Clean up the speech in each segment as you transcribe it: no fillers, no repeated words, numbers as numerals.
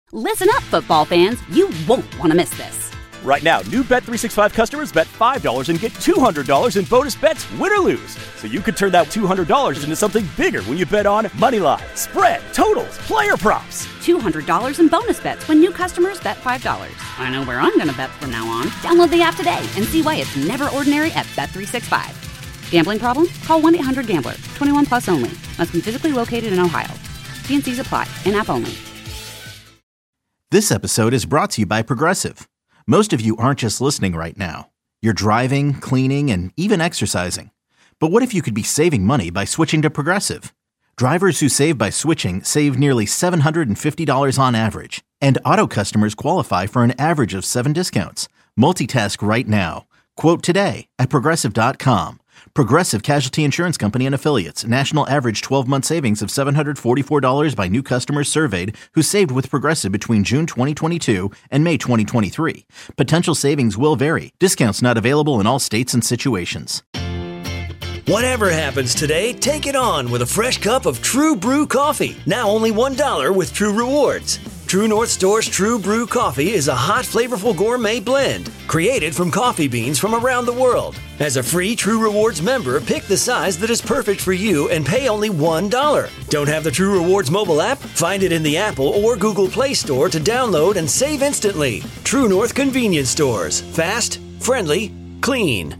Listen up, football fans. You won't want to miss this. Right now, new Bet365 customers bet $5 and get $200 in bonus bets, win or lose. So you could turn that $200 into something bigger when you bet on moneyline, spread, totals, player props. $200 in bonus bets when new customers bet $5. I know where I'm going to bet from now on. Download the app today and see why it's never ordinary at Bet365. Gambling problem? Call 1-800-GAMBLER. 21 plus only. Must be physically located in Ohio. T&Cs apply. In-app only. This episode is brought to you by Progressive. Most of you aren't just listening right now. You're driving, cleaning, and even exercising. But what if you could be saving money by switching to Progressive? Drivers who save by switching save nearly $750 on average. And auto customers qualify for an average of 7 discounts. Multitask right now. Quote today at Progressive.com. Progressive Casualty Insurance Company and Affiliates. National average 12-month savings of $744 by new customers surveyed who saved with Progressive between June 2022 and May 2023. Potential savings will vary. Discounts not available in all states and situations. Whatever happens today, take it on with a fresh cup of True Brew coffee. Now only $1 with True Rewards. True North Store's True Brew Coffee is a hot, flavorful gourmet blend created from coffee beans from around the world. As a free True Rewards member, pick the size that is perfect for you and pay only $1. Don't have the True Rewards mobile app? Find it in the Apple or Google Play Store to download and save instantly. True North Convenience Stores. Fast, friendly, clean.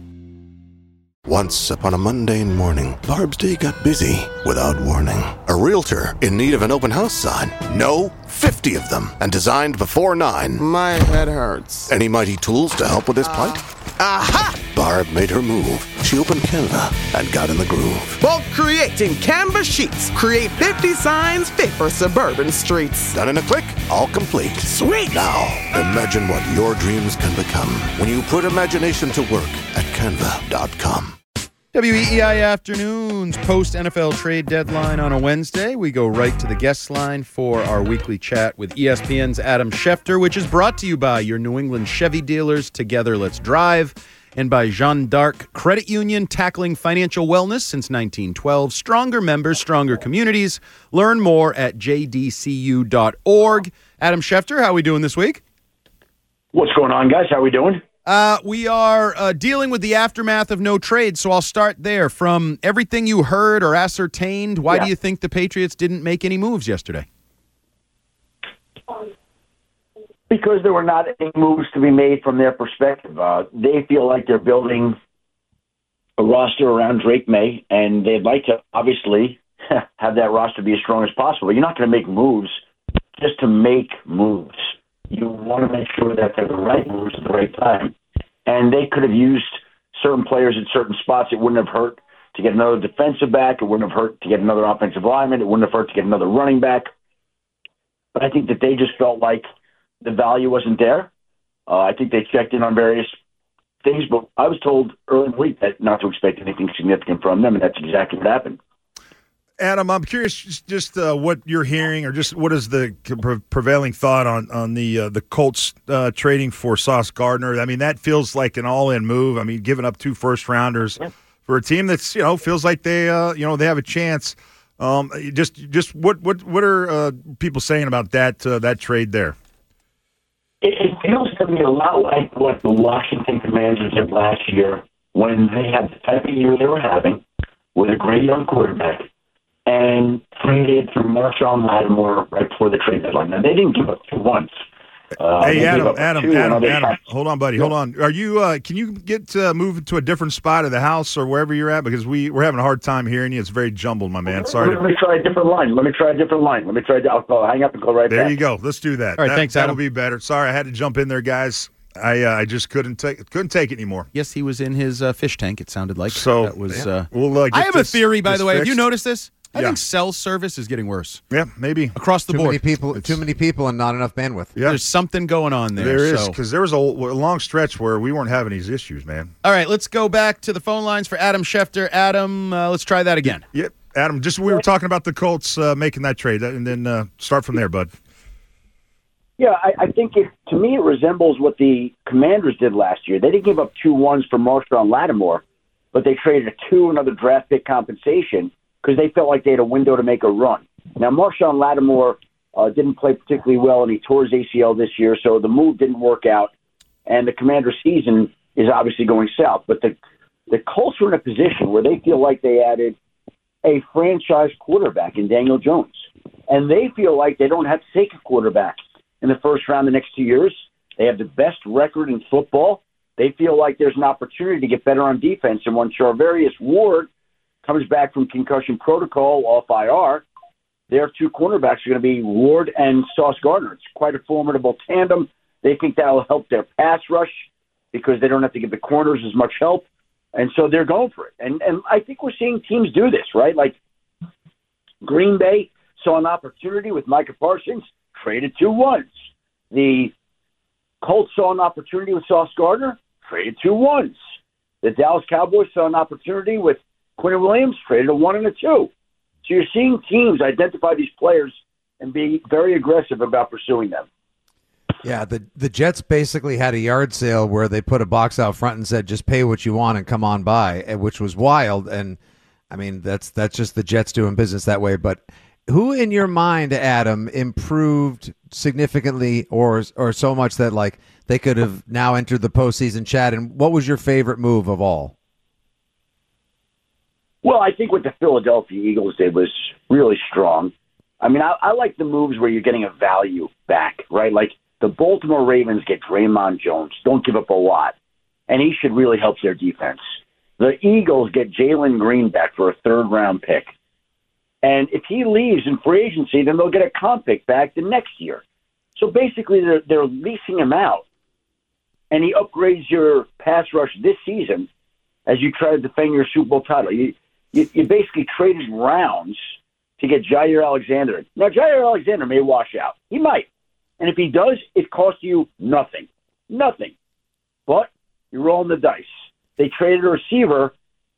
Once upon a mundane morning, Barb's day got busy without warning. A realtor in need of an open house sign. No, 50 of them, and designed before 9. My head hurts. Any mighty tools to help with this plight? Aha! Barb made her move. She opened Canva and got in the groove. Bulk creating Canva sheets. Create 50 signs fit for suburban streets. Done in a click, all complete. Sweet! Now, imagine what your dreams can become when you put imagination to work at Canva.com. WEEI Afternoons, post-NFL trade deadline on a Wednesday. We go right to the guest line for our weekly chat with ESPN's Adam Schefter, which is brought to you by your New England Chevy dealers, Together Let's Drive, and by Jeanne d'Arc Credit Union, tackling financial wellness since 1912. Stronger members, stronger communities. Learn more at jdcu.org. Adam Schefter, how are we doing this week? What's going on, guys? How are we doing? We are dealing with the aftermath of no trade, so I'll start there. From everything you heard or ascertained, why do you think the Patriots didn't make any moves yesterday? Because there were not any moves to be made from their perspective. They feel like they're building a roster around Drake May, and they'd like to, obviously, have that roster be as strong as possible. You're not going to make moves just to make moves. You want to make sure that they're the right moves at the right time. And they could have used certain players at certain spots. It wouldn't have hurt to get another defensive back. It wouldn't have hurt to get another offensive lineman. It wouldn't have hurt to get another running back. But I think that they just felt like the value wasn't there. I think they checked in on various things, but I was told early in the week that not to expect anything significant from them, and that's exactly what happened. Adam, I'm curious just what you're hearing, or just what is the prevailing thought on the Colts trading for Sauce Gardner. I mean, that feels like an all-in move. I mean, giving up 2 first-rounders for a team that's, feels like they they have a chance. Just what are people saying about that trade there? It feels to me a lot like what the Washington Commanders did last year when they had the type of year they were having with a great young quarterback, and traded for Marshawn Lattimore right before the trade deadline. Now, they didn't give up 2 once. Hey, Adam, hold on, buddy, hold on. Are you? Can you get moved to a different spot of the house or wherever you're at? Because we're having a hard time hearing you. It's very jumbled, my man. Sorry. Let me try a different line. I'll hang up and go right back. There you go. Let's do that. All right, thanks, Adam. That'll be better. Sorry, I had to jump in there, guys. I just couldn't take it anymore. Yes, he was in his fish tank, it sounded like. So that was. I have a theory, by the way. Fixed. Have you noticed this? I think cell service is getting worse. Yeah, maybe. Across the board. Too many people and not enough bandwidth. Yeah. There's something going on there. There is, because there was a long stretch where we weren't having these issues, man. All right, let's go back to the phone lines for Adam Schefter. Adam, let's try that again. Yep, Adam, we were talking about the Colts making that trade, and then start from there, bud. Yeah, I think to me it resembles what the Commanders did last year. They didn't give up 2 ones for Marshawn Lattimore, but they traded a 2 and another draft pick compensation because they felt like they had a window to make a run. Now, Marshawn Lattimore didn't play particularly well, and he tore his ACL this year, so the move didn't work out. And the Commanders' season is obviously going south. But the Colts are in a position where they feel like they added a franchise quarterback in Daniel Jones. And they feel like they don't have to take a quarterback in the first round the next 2 years. They have the best record in football. They feel like there's an opportunity to get better on defense. And when Charvarius Ward comes back from concussion protocol off IR, their two cornerbacks are going to be Ward and Sauce Gardner. It's quite a formidable tandem. They think that will help their pass rush because they don't have to give the corners as much help. And so they're going for it. And I think we're seeing teams do this, right? Like Green Bay saw an opportunity with Micah Parsons, traded 2 ones. The Colts saw an opportunity with Sauce Gardner, traded 2 ones. The Dallas Cowboys saw an opportunity with Quinn Williams, traded a 1 and a 2. So you're seeing teams identify these players and be very aggressive about pursuing them. Yeah, the Jets basically had a yard sale where they put a box out front and said, just pay what you want and come on by, which was wild. And, I mean, that's just the Jets doing business that way. But who in your mind, Adam, improved significantly or so much that, like, they could have now entered the postseason chat? And what was your favorite move of all? Well, I think what the Philadelphia Eagles did was really strong. I mean, I like the moves where you're getting a value back, right? Like, the Baltimore Ravens get Draymond Jones. Don't give up a lot. And he should really help their defense. The Eagles get Jalen Green back for a 3rd-round pick. And if he leaves in free agency, then they'll get a comp pick back the next year. So basically, they're leasing him out. And he upgrades your pass rush this season as you try to defend your Super Bowl title. You basically traded rounds to get Jair Alexander. Now, Jair Alexander may wash out. He might. And if he does, it costs you nothing. Nothing. But you're rolling the dice. They traded a receiver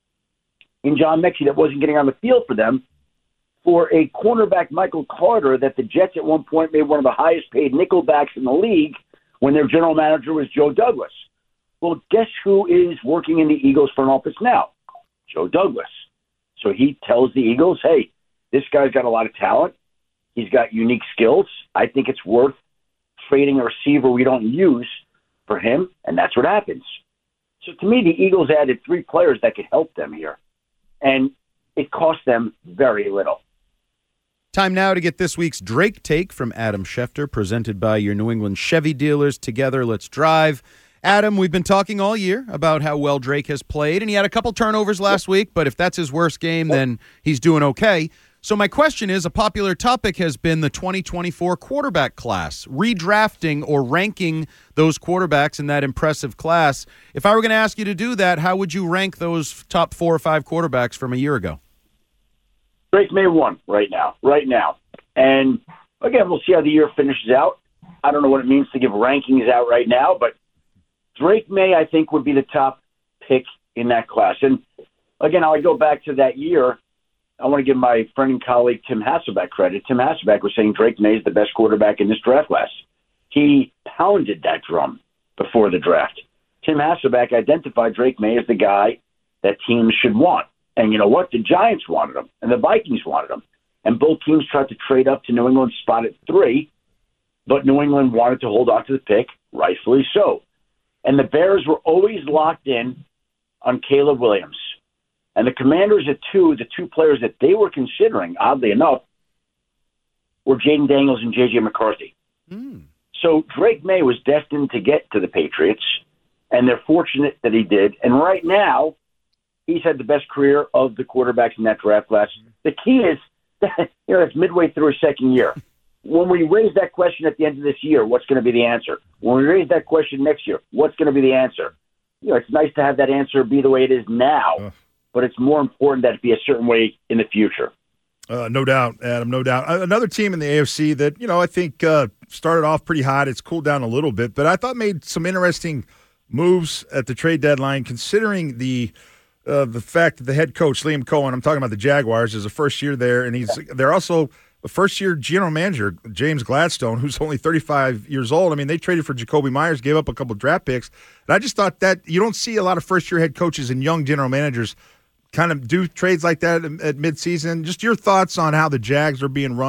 in John Mechie that wasn't getting on the field for them for a cornerback, Michael Carter, that the Jets at one point made one of the highest paid nickelbacks in the league when their general manager was Joe Douglas. Well, guess who is working in the Eagles front office now? Joe Douglas. So he tells the Eagles, hey, this guy's got a lot of talent. He's got unique skills. I think it's worth trading a receiver we don't use for him, and that's what happens. So to me, the Eagles added 3 players that could help them here, and it cost them very little. Time now to get this week's Drake Take from Adam Schefter, presented by your New England Chevy dealers. Together, let's drive. Adam, we've been talking all year about how well Drake has played, and he had a couple turnovers last week, but if that's his worst game, then he's doing okay. So my question is, a popular topic has been the 2024 quarterback class, redrafting or ranking those quarterbacks in that impressive class. If I were going to ask you to do that, how would you rank those top 4 or 5 quarterbacks from a year ago? Drake May 1 right now. And, again, we'll see how the year finishes out. I don't know what it means to give rankings out right now, but Drake May, I think, would be the top pick in that class. And, again, I would go back to that year. I want to give my friend and colleague Tim Hasselbeck credit. Tim Hasselbeck was saying Drake May is the best quarterback in this draft class. He pounded that drum before the draft. Tim Hasselbeck identified Drake May as the guy that teams should want. And you know what? The Giants wanted him, and the Vikings wanted him. And both teams tried to trade up to New England's spot at 3, but New England wanted to hold on to the pick, rightfully so. And the Bears were always locked in on Caleb Williams. And the Commanders at 2, the 2 players that they were considering, oddly enough, were Jaden Daniels and J.J. McCarthy. So Drake May was destined to get to the Patriots, and they're fortunate that he did. And right now, he's had the best career of the quarterbacks in that draft class. The key is, it's midway through his second year. When we raise that question at the end of this year, what's going to be the answer? When we raise that question next year, what's going to be the answer? It's nice to have that answer be the way it is now. But it's more important that it be a certain way in the future. No doubt, Adam, no doubt. Another team in the AFC that, I think started off pretty hot. It's cooled down a little bit, but I thought made some interesting moves at the trade deadline, considering the fact that the head coach, Liam Cohen, I'm talking about the Jaguars, is a first year there, and they're also a first-year general manager, James Gladstone, who's only 35 years old. I mean, they traded for Jacoby Myers, gave up a couple draft picks, and I just thought that you don't see a lot of first-year head coaches and young general managers kind of do trades like that at midseason. Just your thoughts on how the Jags are being run.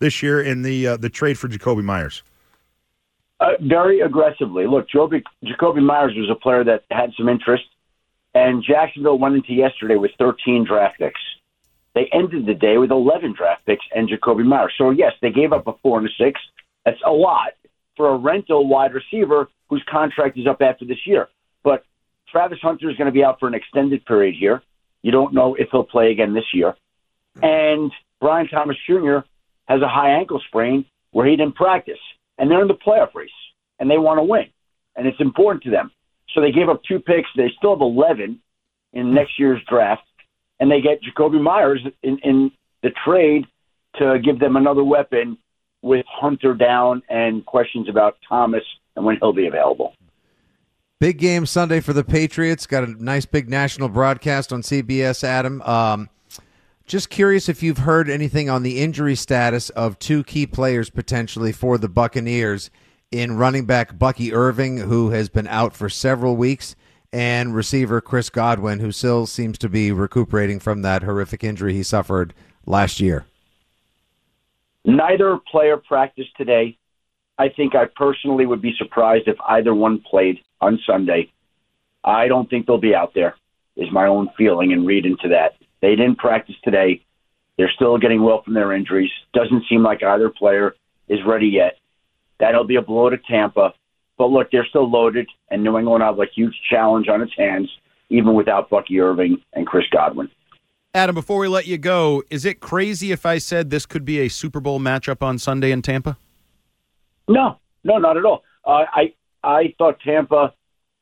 this year in the trade for Jacoby Myers? Very aggressively. Look, Jacoby Myers was a player that had some interest, and Jacksonville went into yesterday with 13 draft picks. They ended the day with 11 draft picks and Jacoby Myers. So, yes, they gave up a 4 and a 6. That's a lot for a rental wide receiver whose contract is up after this year. But Travis Hunter is going to be out for an extended period here. You don't know if he'll play again this year. And Brian Thomas Jr. has a high ankle sprain where he didn't practice. And they're in the playoff race, and they want to win. And it's important to them. So they gave up 2 picks. They still have 11 in next year's draft. And they get Jacoby Myers in the trade to give them another weapon with Hunter down and questions about Thomas and when he'll be available. Big game Sunday for the Patriots. Got a nice big national broadcast on CBS, Adam. Just curious if you've heard anything on the injury status of 2 key players potentially for the Buccaneers in running back Bucky Irving, who has been out for several weeks, and receiver Chris Godwin, who still seems to be recuperating from that horrific injury he suffered last year. Neither player practiced today. I think I personally would be surprised if either one played on Sunday. I don't think they'll be out there, is my own feeling and read into that. They didn't practice today. They're still getting well from their injuries. Doesn't seem like either player is ready yet. That'll be a blow to Tampa. But look, they're still loaded, and New England will have a huge challenge on its hands, even without Bucky Irving and Chris Godwin. Adam, before we let you go, is it crazy if I said this could be a Super Bowl matchup on Sunday in Tampa? No, not at all. I thought Tampa.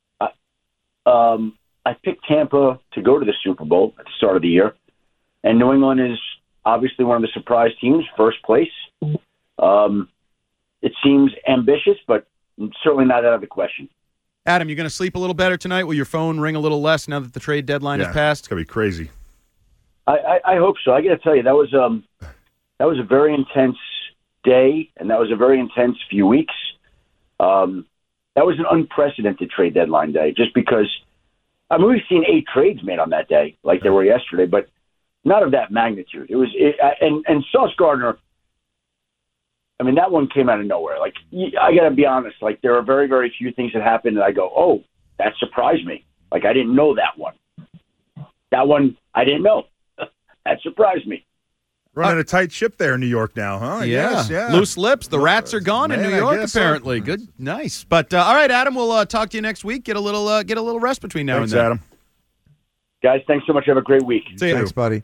I picked Tampa to go to the Super Bowl at the start of the year, and New England is obviously one of the surprise teams, first place. It seems ambitious, but certainly not out of the question. Adam, you're going to sleep a little better tonight? Will your phone ring a little less now that the trade deadline has passed? It's going to be crazy. I hope so. I got to tell you, that was a very intense day, and that was a very intense few weeks. That was an unprecedented trade deadline day, just because, I mean, we've seen 8 trades made on that day, like there were yesterday, but not of that magnitude. And Sauce Gardner, I mean, that one came out of nowhere. Like, I got to be honest, like, there are very, very few things that happen that I go, oh, that surprised me. Like, I didn't know that one. That one, I didn't know. That surprised me. Running a tight ship there in New York now, huh? Yeah. Yes. Loose lips. The rats are gone in New York, apparently. So. Good. Nice. But, all right, Adam, we'll talk to you next week. Get a little rest between now and then. Adam. Guys, thanks so much. Have a great week. See you. Thanks, buddy.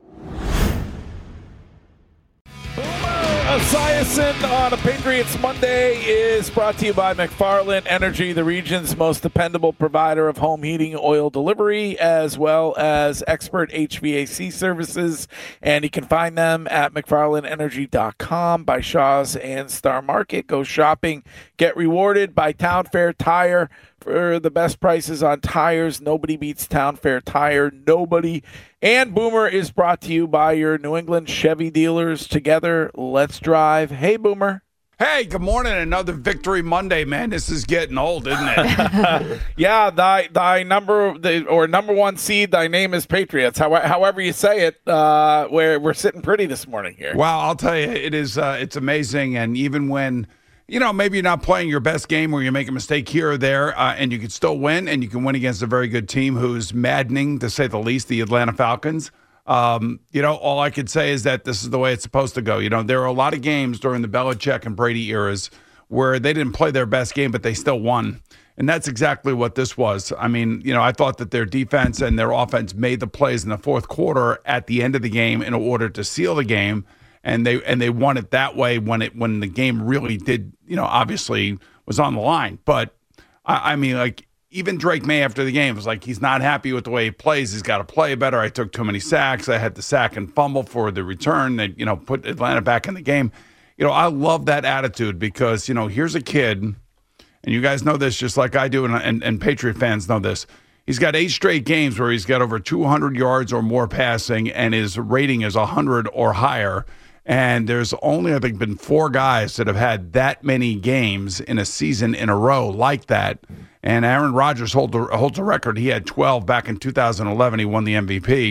Esiason on a Patriots Monday is brought to you by McFarland Energy, the region's most dependable provider of home heating oil delivery, as well as expert HVAC services. And you can find them at McFarlandEnergy.com, by Shaw's and Star Market. Go shopping, get rewarded by Town Fair Tire for the best prices on tires. Nobody beats Town Fair Tire. Nobody. And Boomer is brought to you by your New England Chevy dealers. Together, let's drive. Hey, Boomer. Hey, good morning. Another Victory Monday, man. This is getting old, isn't it? Yeah, thy number one seed, thy name is Patriots. However you say it, we're sitting pretty this morning here. Well, I'll tell you, it is. It's amazing. And even when, maybe you're not playing your best game or you make a mistake here or there, and you can still win, and you can win against a very good team who's maddening, to say the least, the Atlanta Falcons. All I could say is that this is the way it's supposed to go. There are a lot of games during the Belichick and Brady eras where they didn't play their best game, but they still won. And that's exactly what this was. I mean, I thought that their defense and their offense made the plays in the fourth quarter at the end of the game in order to seal the game. And they won it that way when the game really did, obviously was on the line. But I mean, like, even Drake May after the game was like, he's not happy with the way he plays. He's got to play better. I took too many sacks. I had to sack and fumble for the return that, put Atlanta back in the game. I love that attitude because, here's a kid, and you guys know this just like I do, and Patriot fans know this. He's got 8 straight games where he's got over 200 yards or more passing, and his rating is 100 or higher. And there's only, I think, been 4 guys that have had that many games in a season in a row like that. And Aaron Rodgers holds a record. He had 12 back in 2011. He won the MVP.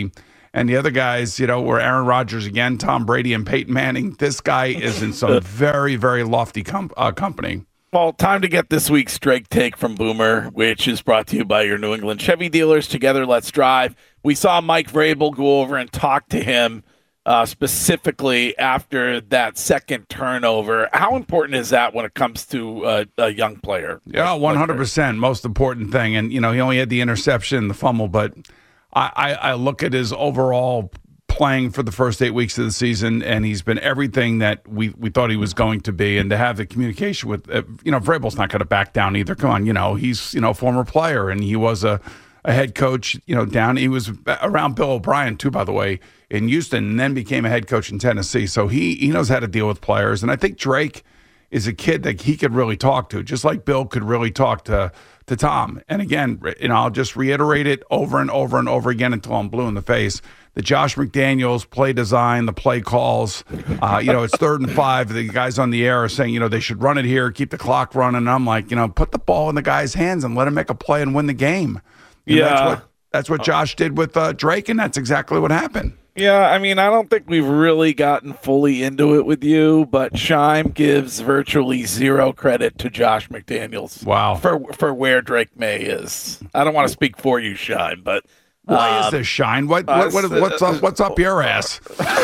And the other guys, were Aaron Rodgers again, Tom Brady, and Peyton Manning. This guy is in some very, very lofty company. Well, time to get this week's Drake Take from Boomer, which is brought to you by your New England Chevy dealers. Together, let's drive. We saw Mike Vrabel go over and talk to him specifically after that second turnover. How important is that when it comes to a young player? Yeah, 100%. Most important thing. And, he only had the interception and the fumble, but I look at his overall playing for the first 8 weeks of the season, and he's been everything that we thought he was going to be. And to have the communication with, Vrabel's not going to back down either. Come on, he's, a former player, and he was a head coach, down. He was around Bill O'Brien, too, by the way, in Houston, and then became a head coach in Tennessee. So he knows how to deal with players. And I think Drake is a kid that he could really talk to, just like Bill could really talk to Tom. And again, I'll just reiterate it over and over and over again until I'm blue in the face. The Josh McDaniels play design, the play calls, it's 3rd and 5. The guys on the air are saying, they should run it here, keep the clock running. And I'm like, put the ball in the guy's hands and let him make a play and win the game. That's what Josh did with Drake, and that's exactly what happened. Yeah, I don't think we've really gotten fully into it with you, but Scheim gives virtually zero credit to Josh McDaniels. Wow. For where Drake May is. I don't want to speak for you, Scheim, but why is this, Scheim? What's up your ass?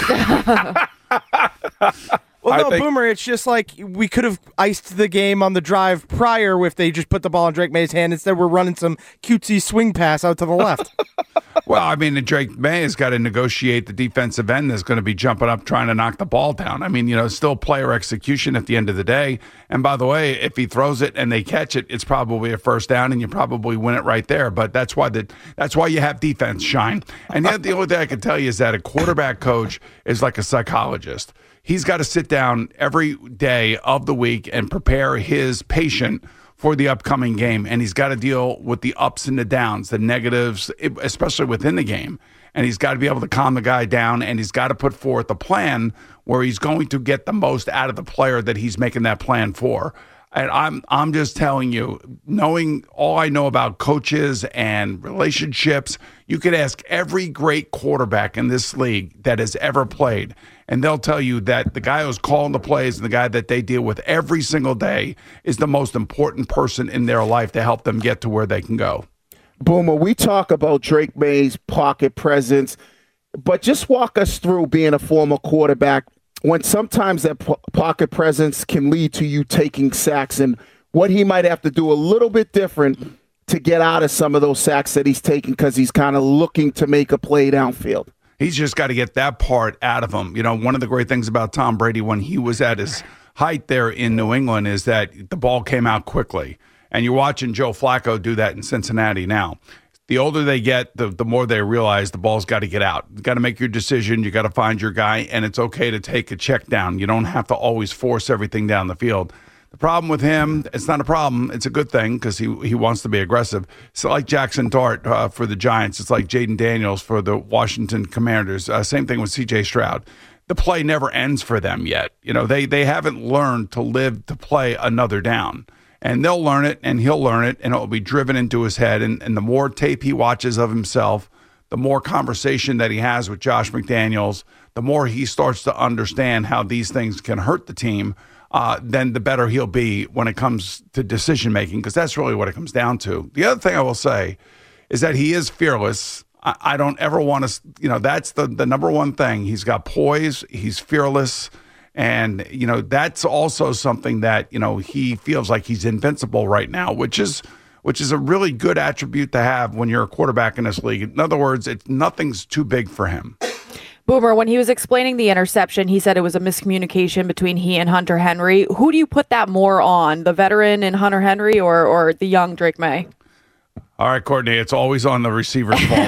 Well, no, Boomer, it's just like we could have iced the game on the drive prior if they just put the ball in Drake May's hand. Instead, we're running some cutesy swing pass out to the left. Well, Drake May has got to negotiate the defensive end that's going to be jumping up trying to knock the ball down. Still player execution at the end of the day. And by the way, if he throws it and they catch it, it's probably a first down and you probably win it right there. But that's why you have defense, Shine. And the only thing I can tell you is that a quarterback coach is like a psychologist. He's got to sit down every day of the week and prepare his patient for the upcoming game. And he's got to deal with the ups and the downs, the negatives, especially within the game. And he's got to be able to calm the guy down, and he's got to put forth a plan where he's going to get the most out of the player that he's making that plan for. And I'm just telling you, knowing all I know about coaches and relationships, you could ask every great quarterback in this league that has ever played, and they'll tell you that the guy who's calling the plays and the guy that they deal with every single day is the most important person in their life to help them get to where they can go. Boomer, we talk about Drake May's pocket presence, but just walk us through being a former quarterback when sometimes that pocket presence can lead to you taking sacks and what he might have to do a little bit different to get out of some of those sacks that he's taking because he's kind of looking to make a play downfield. He's just got to get that part out of him. One of the great things about Tom Brady when he was at his height there in New England is that the ball came out quickly. And you're watching Joe Flacco do that in Cincinnati now. The older they get, the more they realize the ball's got to get out. You got to make your decision. You got to find your guy, and it's okay to take a check down. You don't have to always force everything down the field. The problem with him, it's not a problem. It's a good thing because he wants to be aggressive. It's like Jackson Dart for the Giants. It's like Jaden Daniels for the Washington Commanders. Same thing with C.J. Stroud. The play never ends for them yet. They haven't learned to live to play another down. And they'll learn it, and he'll learn it, and it will be driven into his head. And the more tape he watches of himself, the more conversation that he has with Josh McDaniels, the more he starts to understand how these things can hurt the team, then the better he'll be when it comes to decision-making, because that's really what it comes down to. The other thing I will say is that he is fearless. I don't ever want to, that's the number one thing. He's got poise. He's fearless. And, that's also something that, he feels like he's invincible right now, which is a really good attribute to have when you're a quarterback in this league. In other words, nothing's too big for him. Boomer, when he was explaining the interception, he said it was a miscommunication between he and Hunter Henry. Who do you put that more on, the veteran in Hunter Henry or the young Drake May? All right, Courtney, it's always on the receiver's fault.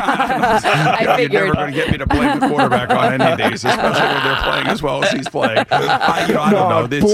You're never going to get me to blame the quarterback on any of these, especially when they're playing as well as he's playing. I don't know.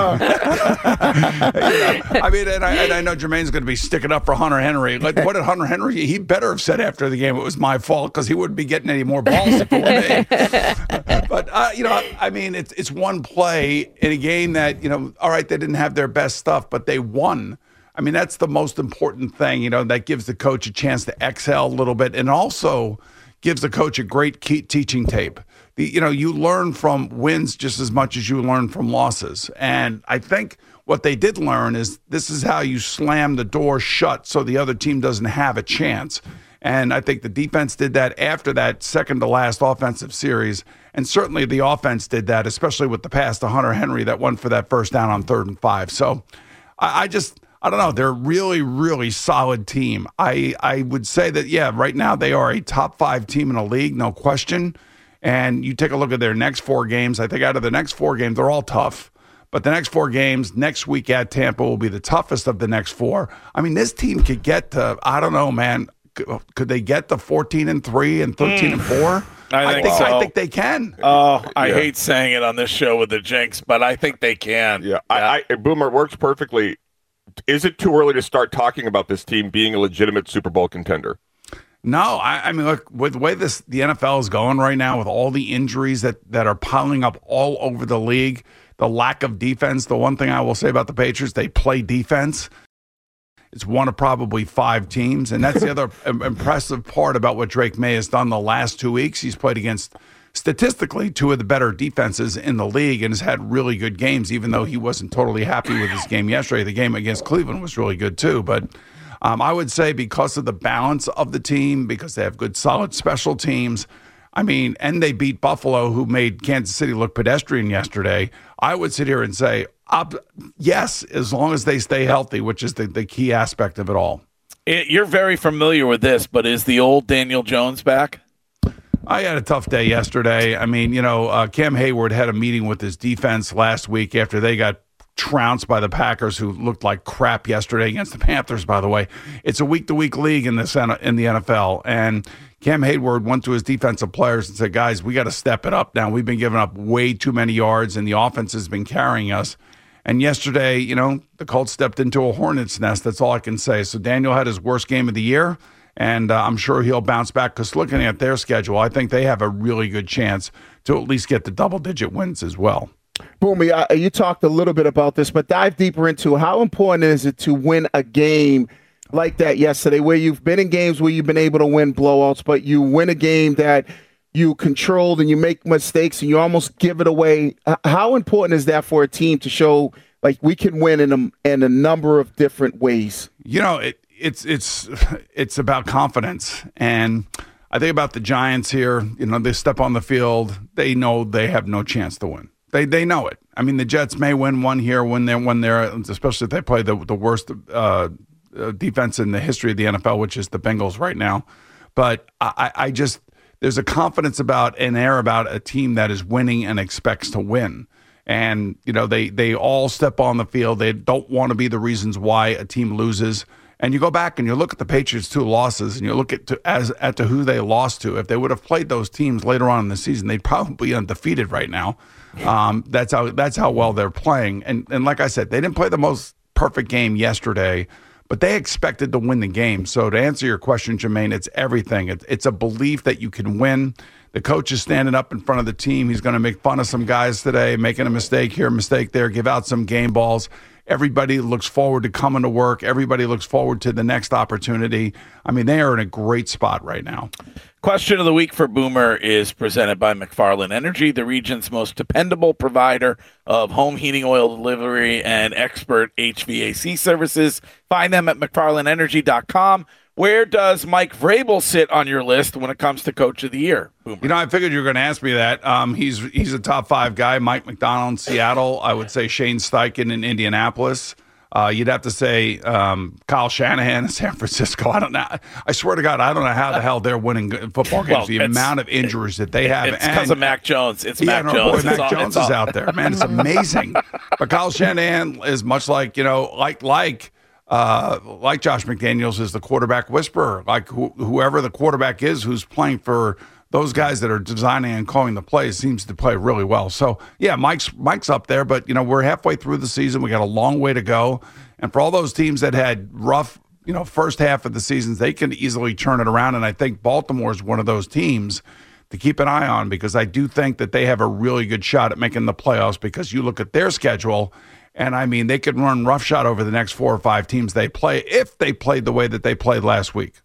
And I know Jermaine's going to be sticking up for Hunter Henry. Like, what did Hunter Henry? He better have said after the game it was my fault because he wouldn't be getting any more balls if it were me. But, it's one play in a game that, all right, they didn't have their best stuff, but they won. That's the most important thing, that gives the coach a chance to exhale a little bit and also gives the coach a great teaching tape. You learn from wins just as much as you learn from losses. And I think what they did learn is this is how you slam the door shut so the other team doesn't have a chance. And I think the defense did that after that second-to-last offensive series. And certainly the offense did that, especially with the pass to Hunter Henry that went for that first down on 3rd and 5. So I don't know. They're a really, really solid team. I would say that, right now they are a top 5 team in the league, no question. And you take a look at their next 4 games. I think out of the next 4 games, they're all tough. But the next 4 games, next week at Tampa will be the toughest of the next 4. I mean, this team could get to, I don't know, man. Could they get to 14-3 and 13-4? I think they can. Oh, I hate saying it on this show with the Jinx, but I think they can. Yeah. Boomer, it works perfectly. Is it too early to start talking about this team being a legitimate Super Bowl contender? No, I mean, look, with the way the NFL is going right now, with all the injuries that are piling up all over the league, the lack of defense, the one thing I will say about the Patriots, they play defense. It's one of probably 5 teams, and that's the other impressive part about what Drake May has done the last 2 weeks. He's played against, statistically, 2 of the better defenses in the league and has had really good games, even though he wasn't totally happy with his game yesterday. The game against Cleveland was really good, too. But I would say because of the balance of the team, because they have good, solid special teams, I mean, and they beat Buffalo, who made Kansas City look pedestrian yesterday, I would sit here and say, yes, as long as they stay healthy, which is the key aspect of it all. You're very familiar with this, but is the old Daniel Jones back? I had a tough day yesterday. I mean, Cam Hayward had a meeting with his defense last week after they got trounced by the Packers, who looked like crap yesterday against the Panthers, by the way. It's a week-to-week league in the NFL, and Cam Hayward went to his defensive players and said, guys, we got to step it up now. We've been giving up way too many yards, and the offense has been carrying us. And yesterday, the Colts stepped into a hornet's nest. That's all I can say. So Daniel had his worst game of the year, and I'm sure he'll bounce back because looking at their schedule, I think they have a really good chance to at least get the double-digit wins as well. Boomy, you talked a little bit about this, but dive deeper into how important is it to win a game like that yesterday, where you've been in games where you've been able to win blowouts, but you win a game that you controlled and you make mistakes and you almost give it away. How important is that for a team to show like we can win in a number of different ways? It's about confidence. And I think about the Giants here. They step on the field. They know they have no chance to win. They know it. I mean, the Jets may win one here when they're especially if they play the worst defense in the history of the NFL, which is the Bengals right now. But I just there's a confidence about an air about a team that is winning and expects to win. And, they all step on the field. They don't want to be the reasons why a team loses. And you go back and you look at the Patriots' 2 losses and you look at who they lost to. If they would have played those teams later on in the season, they'd probably be undefeated right now. That's how well they're playing. And like I said, they didn't play the most perfect game yesterday, but they expected to win the game. So to answer your question, Jermaine, it's everything. It's a belief that you can win. The coach is standing up in front of the team. He's going to make fun of some guys today, making a mistake here, a mistake there, give out some game balls. Everybody looks forward to coming to work. Everybody looks forward to the next opportunity. I mean, they are in a great spot right now. Question of the week for Boomer is presented by McFarland Energy, the region's most dependable provider of home heating oil delivery and expert HVAC services. Find them at McFarlandEnergy.com. Where does Mike Vrabel sit on your list when it comes to Coach of the Year, Boomer? I figured you were going to ask me that. He's a top 5 guy. Mike McDonald in Seattle. I would say Shane Steichen in Indianapolis. You'd have to say Kyle Shanahan in San Francisco. I don't know. I swear to God, I don't know how the hell they're winning football games. The amount of injuries that they have. It's because of Mac Jones. Mac Jones. Mac Jones is out there, man. It's amazing. But Kyle Shanahan is much like Josh McDaniels is the quarterback whisperer. Like whoever the quarterback is who's playing for those guys that are designing and calling the plays seems to play really well. So, yeah, Mike's up there, but, we're halfway through the season. We got a long way to go. And for all those teams that had rough, first half of the seasons, they can easily turn it around. And I think Baltimore is one of those teams to keep an eye on because I do think that they have a really good shot at making the playoffs because you look at their schedule and, I mean, they could run roughshod over the next 4 or 5 teams they play if they played the way that they played last week.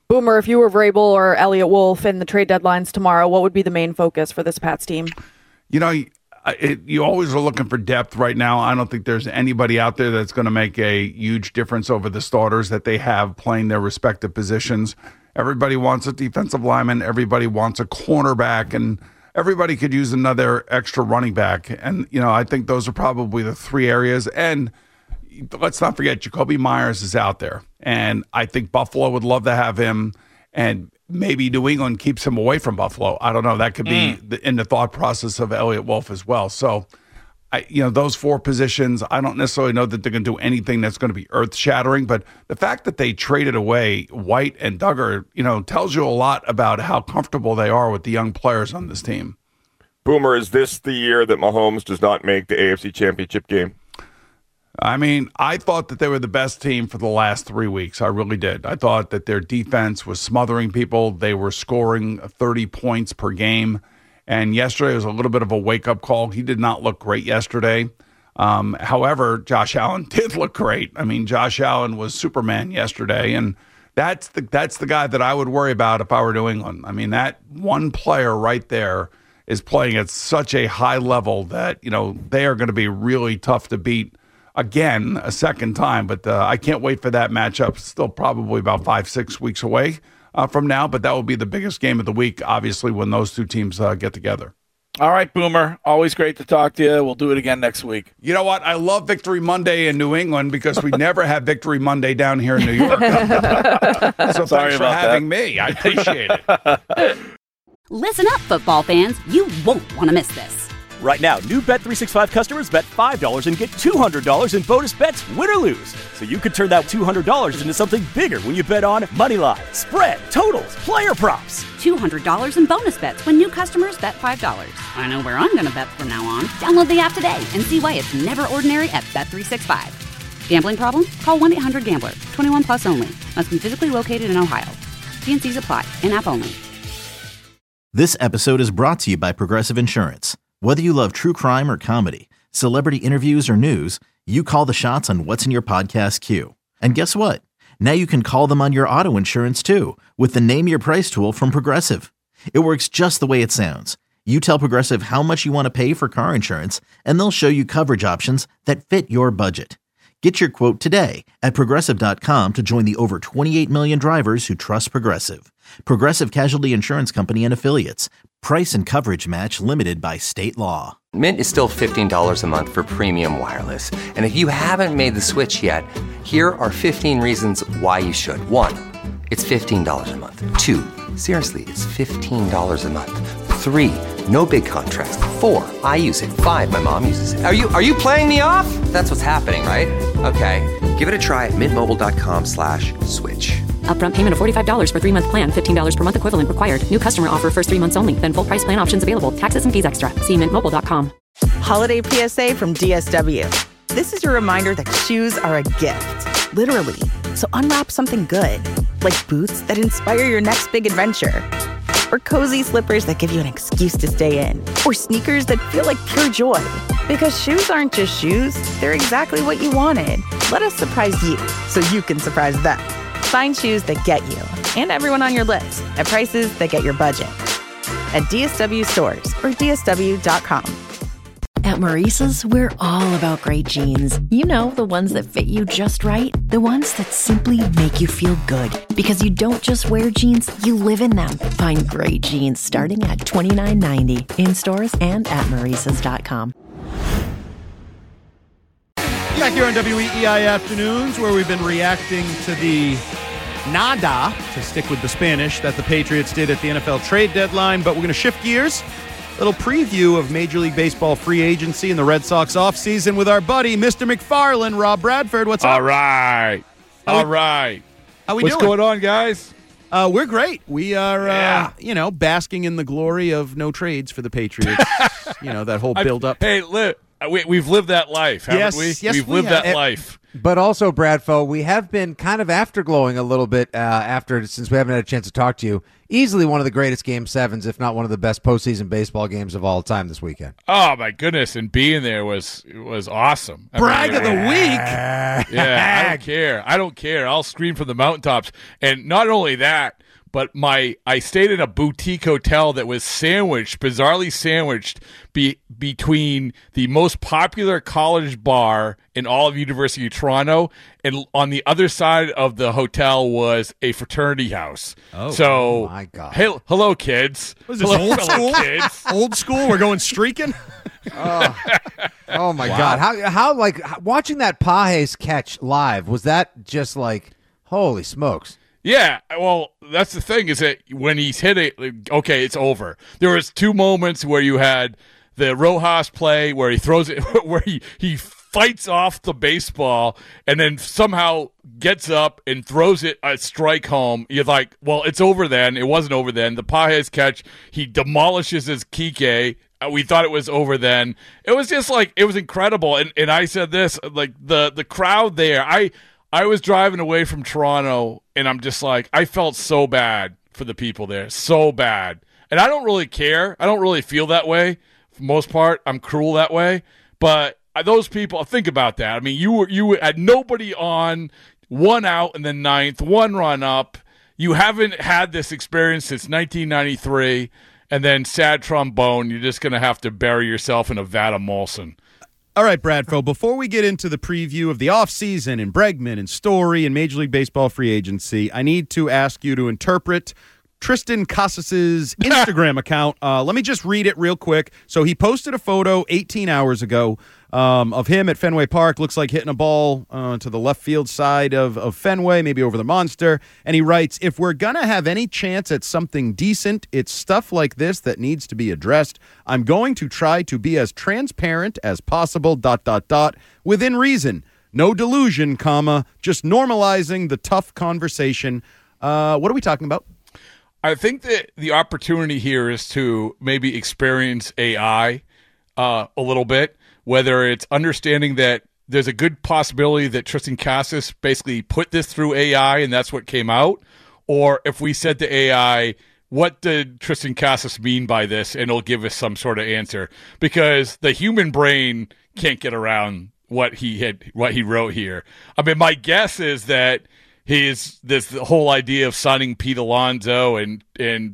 Boomer, if you were Vrabel or Elliott Wolf in the trade deadlines tomorrow, what would be the main focus for this Pats team? You know, you always are looking for depth right now. I don't think there's anybody out there that's going to make a huge difference over the starters that they have playing their respective positions. Everybody wants a defensive lineman. Everybody wants a cornerback, and everybody could use another extra running back. And, you know, I think those are probably the three areas. And let's not forget, Jacoby Myers is out there. And I think Buffalo would love to have him. And maybe New England keeps him away from Buffalo. I don't know. That could be in the thought process of Elliott Wolf as well. So, those four positions, I don't necessarily know that they're going to do anything that's going to be earth-shattering. But the fact that they traded away White and Duggar, tells you a lot about how comfortable they are with the young players on this team. Boomer, is this the year that Mahomes does not make the AFC Championship game? I mean, I thought that they were the best team for the last 3 weeks. I really did. I thought that their defense was smothering people. They were scoring 30 points per game. And yesterday was a little bit of a wake-up call. He did not look great yesterday. However, Josh Allen did look great. I mean, Josh Allen was Superman yesterday. And that's the guy that I would worry about if I were New England. I mean, that one player right there is playing at such a high level that, they are going to be really tough to beat again a second time. But I can't wait for that matchup. Still probably about 5-6 weeks away from now, but that will be the biggest game of the week, obviously, when those two teams get together. All right, Boomer. Always great to talk to you. We'll do it again next week. You know what? I love Victory Monday in New England because we never have Victory Monday down here in New York. So thanks for having me. I appreciate it. Listen up, football fans. You won't want to miss this. Right now, new Bet365 customers bet $5 and get $200 in bonus bets, win or lose. So you could turn that $200 into something bigger when you bet on moneyline, spread, totals, player props. $200 in bonus bets when new customers bet $5. I know where I'm going to bet from now on. Download the app today and see why it's never ordinary at Bet365. Gambling problem? Call 1-800-GAMBLER. 21 plus only. Must be physically located in Ohio. T&Cs apply. In-app only. This episode is brought to you by Progressive Insurance. Whether you love true crime or comedy, celebrity interviews or news, you call the shots on what's in your podcast queue. And guess what? Now you can call them on your auto insurance too with the Name Your Price tool from Progressive. It works just the way it sounds. You tell Progressive how much you want to pay for car insurance, and they'll show you coverage options that fit your budget. Get your quote today at Progressive.com to join the over 28 million drivers who trust Progressive. Progressive Casualty Insurance Company and Affiliates. Price and coverage match limited by state law. Mint is still $15 a month for premium wireless. And if you haven't made the switch yet, here are 15 reasons why you should. 1, it's $15 a month. 2, seriously, it's $15 a month. 3, no big contracts. 4, I use it. 5, my mom uses it. Are you playing me off? That's what's happening, right? Okay, give it a try at mintmobile.com/switch. Upfront payment of $45 for 3-month plan. $15 per month equivalent required. New customer offer first 3 months only. Then full price plan options available. Taxes and fees extra. See mintmobile.com. Holiday PSA from DSW. This is your reminder that shoes are a gift. Literally. So unwrap something good. Like boots that inspire your next big adventure. Or cozy slippers that give you an excuse to stay in. Or sneakers that feel like pure joy. Because shoes aren't just shoes. They're exactly what you wanted. Let us surprise you so you can surprise them. Find shoes that get you and everyone on your list at prices that get your budget. At DSW stores or DSW.com. At Maurice's, we're all about great jeans. You know, the ones that fit you just right. The ones that simply make you feel good. Because you don't just wear jeans, you live in them. Find great jeans starting at $29.90 in stores and at Maurice's.com. Back here on WEEI Afternoons, where we've been reacting to the nada, to stick with the Spanish, that the Patriots did at the NFL trade deadline. But we're going to shift gears. A little preview of Major League Baseball free agency and the Red Sox offseason with our buddy, Mr. McFarland, Rob Bradford. What's up? All right. How we doing? What's going on, guys? We're great. We are, basking in the glory of no trades for the Patriots. That whole build-up. Hey, look. we've lived that life, haven't Yes, we? yes, We've we lived have. that life. But also, Bradfo, we have been kind of afterglowing a little bit since we haven't had a chance to talk to you. Easily one of the greatest Game 7s, if not one of the best postseason baseball games of all time this weekend. Oh, my goodness. And being there was awesome. Brag of the week. Yeah, I don't care. I'll scream from the mountaintops. And not only that, but I stayed in a boutique hotel that was bizarrely sandwiched between the most popular college bar in all of University of Toronto, and on the other side of the hotel was a fraternity house. Oh my God. Hey, hello, kids. Was this Hello, old fellow school? kids. Old school? We're going streaking? Oh my God! How watching that Pages catch live, was that just like, holy smokes? Yeah, well, that's the thing, is that when he's hit it, okay, it's over. There was 2 moments where you had the Rojas play where he throws it, where he fights off the baseball and then somehow gets up and throws it a strike home. You're like, well, it's over then. It wasn't over then. The Pages catch, he demolishes his Kike. We thought it was over then. It was just like, it was incredible. And I said this, like the crowd there, I was driving away from Toronto, and I'm just like, I felt so bad for the people there, so bad. And I don't really care. I don't really feel that way. For the most part, I'm cruel that way. But those people, think about that. I mean, you had nobody on, 1 out in the 9th, 1 run up. You haven't had this experience since 1993, and then sad trombone, you're just going to have to bury yourself in a vat of Molson. All right, Bradfo, before we get into the preview of the offseason and Bregman and Story and Major League Baseball free agency, I need to ask you to interpret Tristan Casas' Instagram account. Let me just read it real quick. So he posted a photo 18 hours ago of him at Fenway Park. Looks like hitting a ball to the left field side of Fenway, maybe over the Monster. And he writes, if we're going to have any chance at something decent, it's stuff like this that needs to be addressed. I'm going to try to be as transparent as possible, ... within reason. No delusion, just normalizing the tough conversation. What are we talking about? I think that the opportunity here is to maybe experience AI a little bit, whether it's understanding that there's a good possibility that Tristan Casas basically put this through AI and that's what came out, or if we said to AI, what did Tristan Casas mean by this, and it'll give us some sort of answer, because the human brain can't get around what he wrote here. I mean, my guess is that this whole idea of signing Pete Alonso and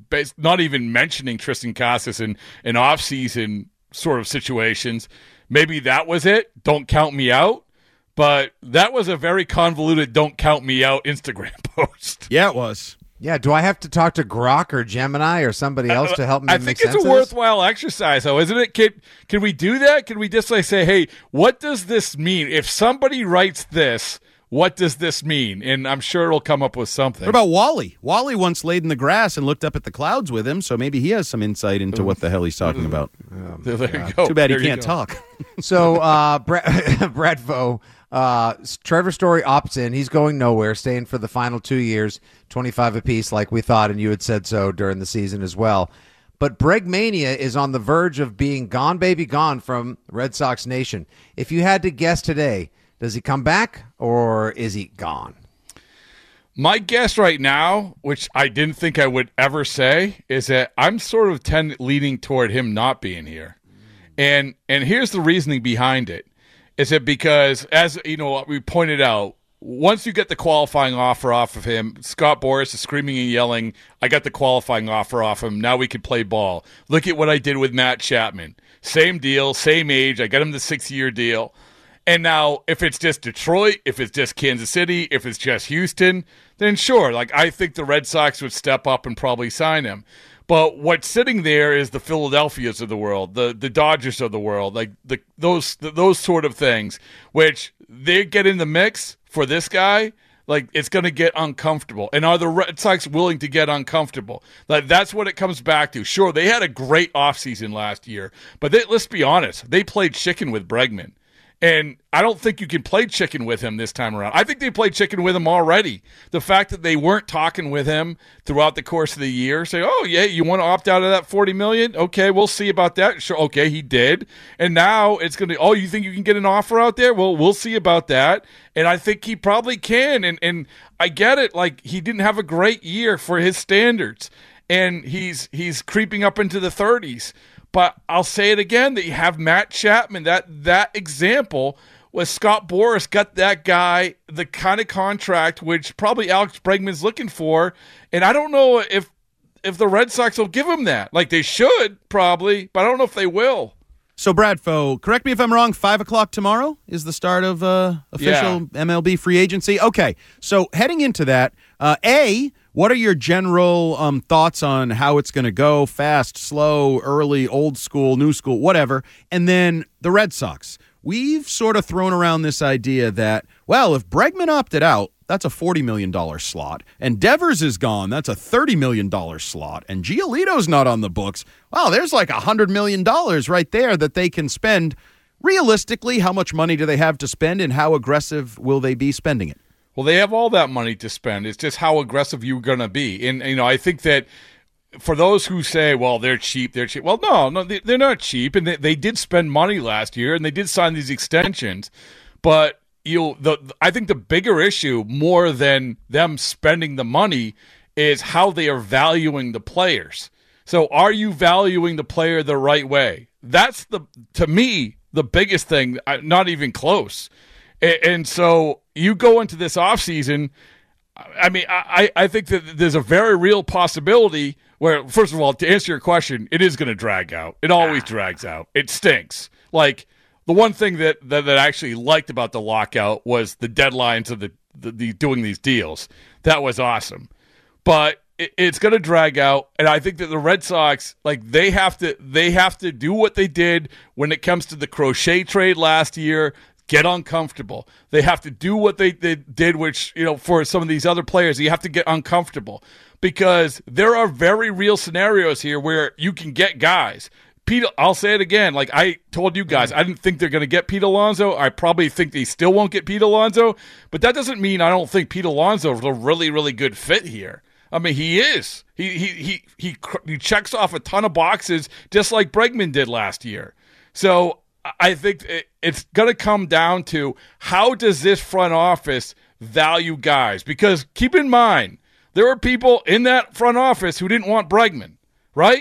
not even mentioning Tristan Casas in off-season sort of situations. Maybe that was it. Don't count me out. But that was a very convoluted don't count me out Instagram post. Yeah, it was. Yeah, do I have to talk to Grok or Gemini or somebody else to help me I make think sense it's a of this? worthwhile exercise, though, isn't it? Can we do that? Can we just say, hey, what does this mean? If somebody writes this, what does this mean? And I'm sure it'll come up with something. What about Wally? Wally once laid in the grass and looked up at the clouds with him, so maybe he has some insight into what the hell he's talking about. There you go. Too bad There he you can't go. talk. So, Bradfo, Trevor Story opts in. He's going nowhere, staying for the final 2 years, 25 apiece, like we thought, and you had said so during the season as well. But Bregmania is on the verge of being gone, baby, gone from Red Sox Nation. If you had to guess today, does he come back or is he gone? My guess right now, which I didn't think I would ever say, is that I'm sort of leaning toward him not being here. And here's the reasoning behind it. Is it because, as you know, we pointed out, once you get the qualifying offer off of him, Scott Boras is screaming and yelling, I got the qualifying offer off him. Now we can play ball. Look at what I did with Matt Chapman. Same deal, same age. I got him the 6-year deal. And now, if it's just Detroit, if it's just Kansas City, if it's just Houston, then sure. Like, I think the Red Sox would step up and probably sign him. But what's sitting there is the Philadelphias of the world, the Dodgers of the world, like those sort of things, which they get in the mix for this guy. Like, it's going to get uncomfortable. And are the Red Sox willing to get uncomfortable? Like, that's what it comes back to. Sure, they had a great offseason last year, but let's be honest, they played chicken with Bregman. And I don't think you can play chicken with him this time around. I think they played chicken with him already. The fact that they weren't talking with him throughout the course of the year, say, oh, yeah, you want to opt out of that $40 million? Okay, we'll see about that. Sure, okay, he did. And now it's going to be, oh, you think you can get an offer out there? Well, we'll see about that. And I think he probably can. And I get it. Like, he didn't have a great year for his standards. And he's creeping up into the 30s. But I'll say it again, that you have Matt Chapman. That example was Scott Boras got that guy the kind of contract which probably Alex Bregman's looking for. And I don't know if the Red Sox will give him that. Like, they should probably, but I don't know if they will. So, Bradfo, correct me if I'm wrong, 5 o'clock tomorrow is the start of official MLB free agency? Okay, so heading into that, what are your general thoughts on how it's going to go? Fast, slow, early, old school, new school, whatever. And then the Red Sox. We've sort of thrown around this idea that, well, if Bregman opted out, that's a $40 million slot. And Devers is gone, that's a $30 million slot. And Giolito's not on the books. Wow, there's like $100 million right there that they can spend. Realistically, how much money do they have to spend, and how aggressive will they be spending it? Well, they have all that money to spend. It's just how aggressive you're going to be. And, I think that for those who say, well, they're cheap. Well, no, they're not cheap. And they did spend money last year, and they did sign these extensions. But I think the bigger issue, more than them spending the money, is how they are valuing the players. So are you valuing the player the right way? That's, to me, the biggest thing, not even close. And so you go into this offseason, I mean, I think that there's a very real possibility where, first of all, to answer your question, it is going to drag out. It always drags out. It stinks. Like, the one thing that I actually liked about the lockout was the deadlines of the doing these deals. That was awesome. But it's going to drag out, and I think that the Red Sox, like, they have to do what they did when it comes to the Crochet trade last year. Get uncomfortable. They have to do what they did, which, for some of these other players, you have to get uncomfortable, because there are very real scenarios here where you can get guys. I'll say it again. Like I told you guys, I didn't think they're going to get Pete Alonso. I probably think they still won't get Pete Alonso, but that doesn't mean I don't think Pete Alonso is a really, really good fit here. I mean, he is. He checks off a ton of boxes, just like Bregman did last year. So I think it's going to come down to, how does this front office value guys? Because keep in mind, there are people in that front office who didn't want Bregman, right?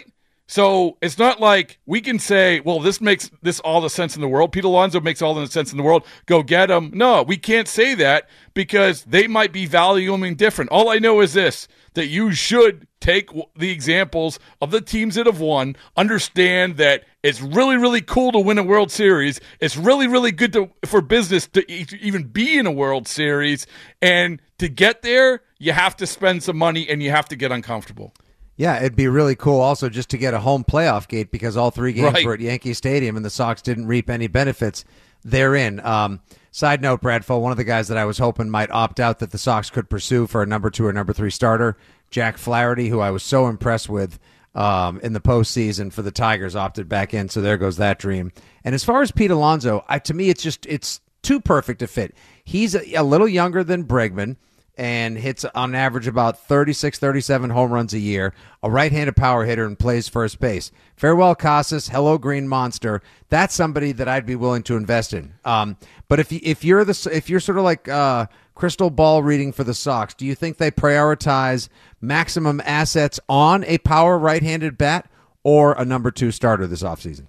So it's not like we can say, well, this makes all the sense in the world. Pete Alonso makes all the sense in the world. Go get him. No, we can't say that, because they might be valuing different. All I know is this, that you should take the examples of the teams that have won, understand that it's really, really cool to win a World Series. It's really, really good for business to even be in a World Series. And to get there, you have to spend some money and you have to get uncomfortable. Yeah, it'd be really cool also just to get a home playoff gate, because all 3 games were at Yankee Stadium and the Sox didn't reap any benefits therein. Side note, Bradfo, one of the guys that I was hoping might opt out that the Sox could pursue for a number 2 or number 3 starter, Jack Flaherty, who I was so impressed with in the postseason for the Tigers, opted back in, so there goes that dream. And as far as Pete Alonso, to me it's too perfect a fit. He's a little younger than Bregman, and hits on average about 36, 37 home runs a year, a right-handed power hitter, and plays first base. Farewell Casas, hello Green Monster. That's somebody that I'd be willing to invest in. But if you're sort of like crystal ball reading for the Sox, do you think they prioritize maximum assets on a power right-handed bat or a number 2 starter this offseason?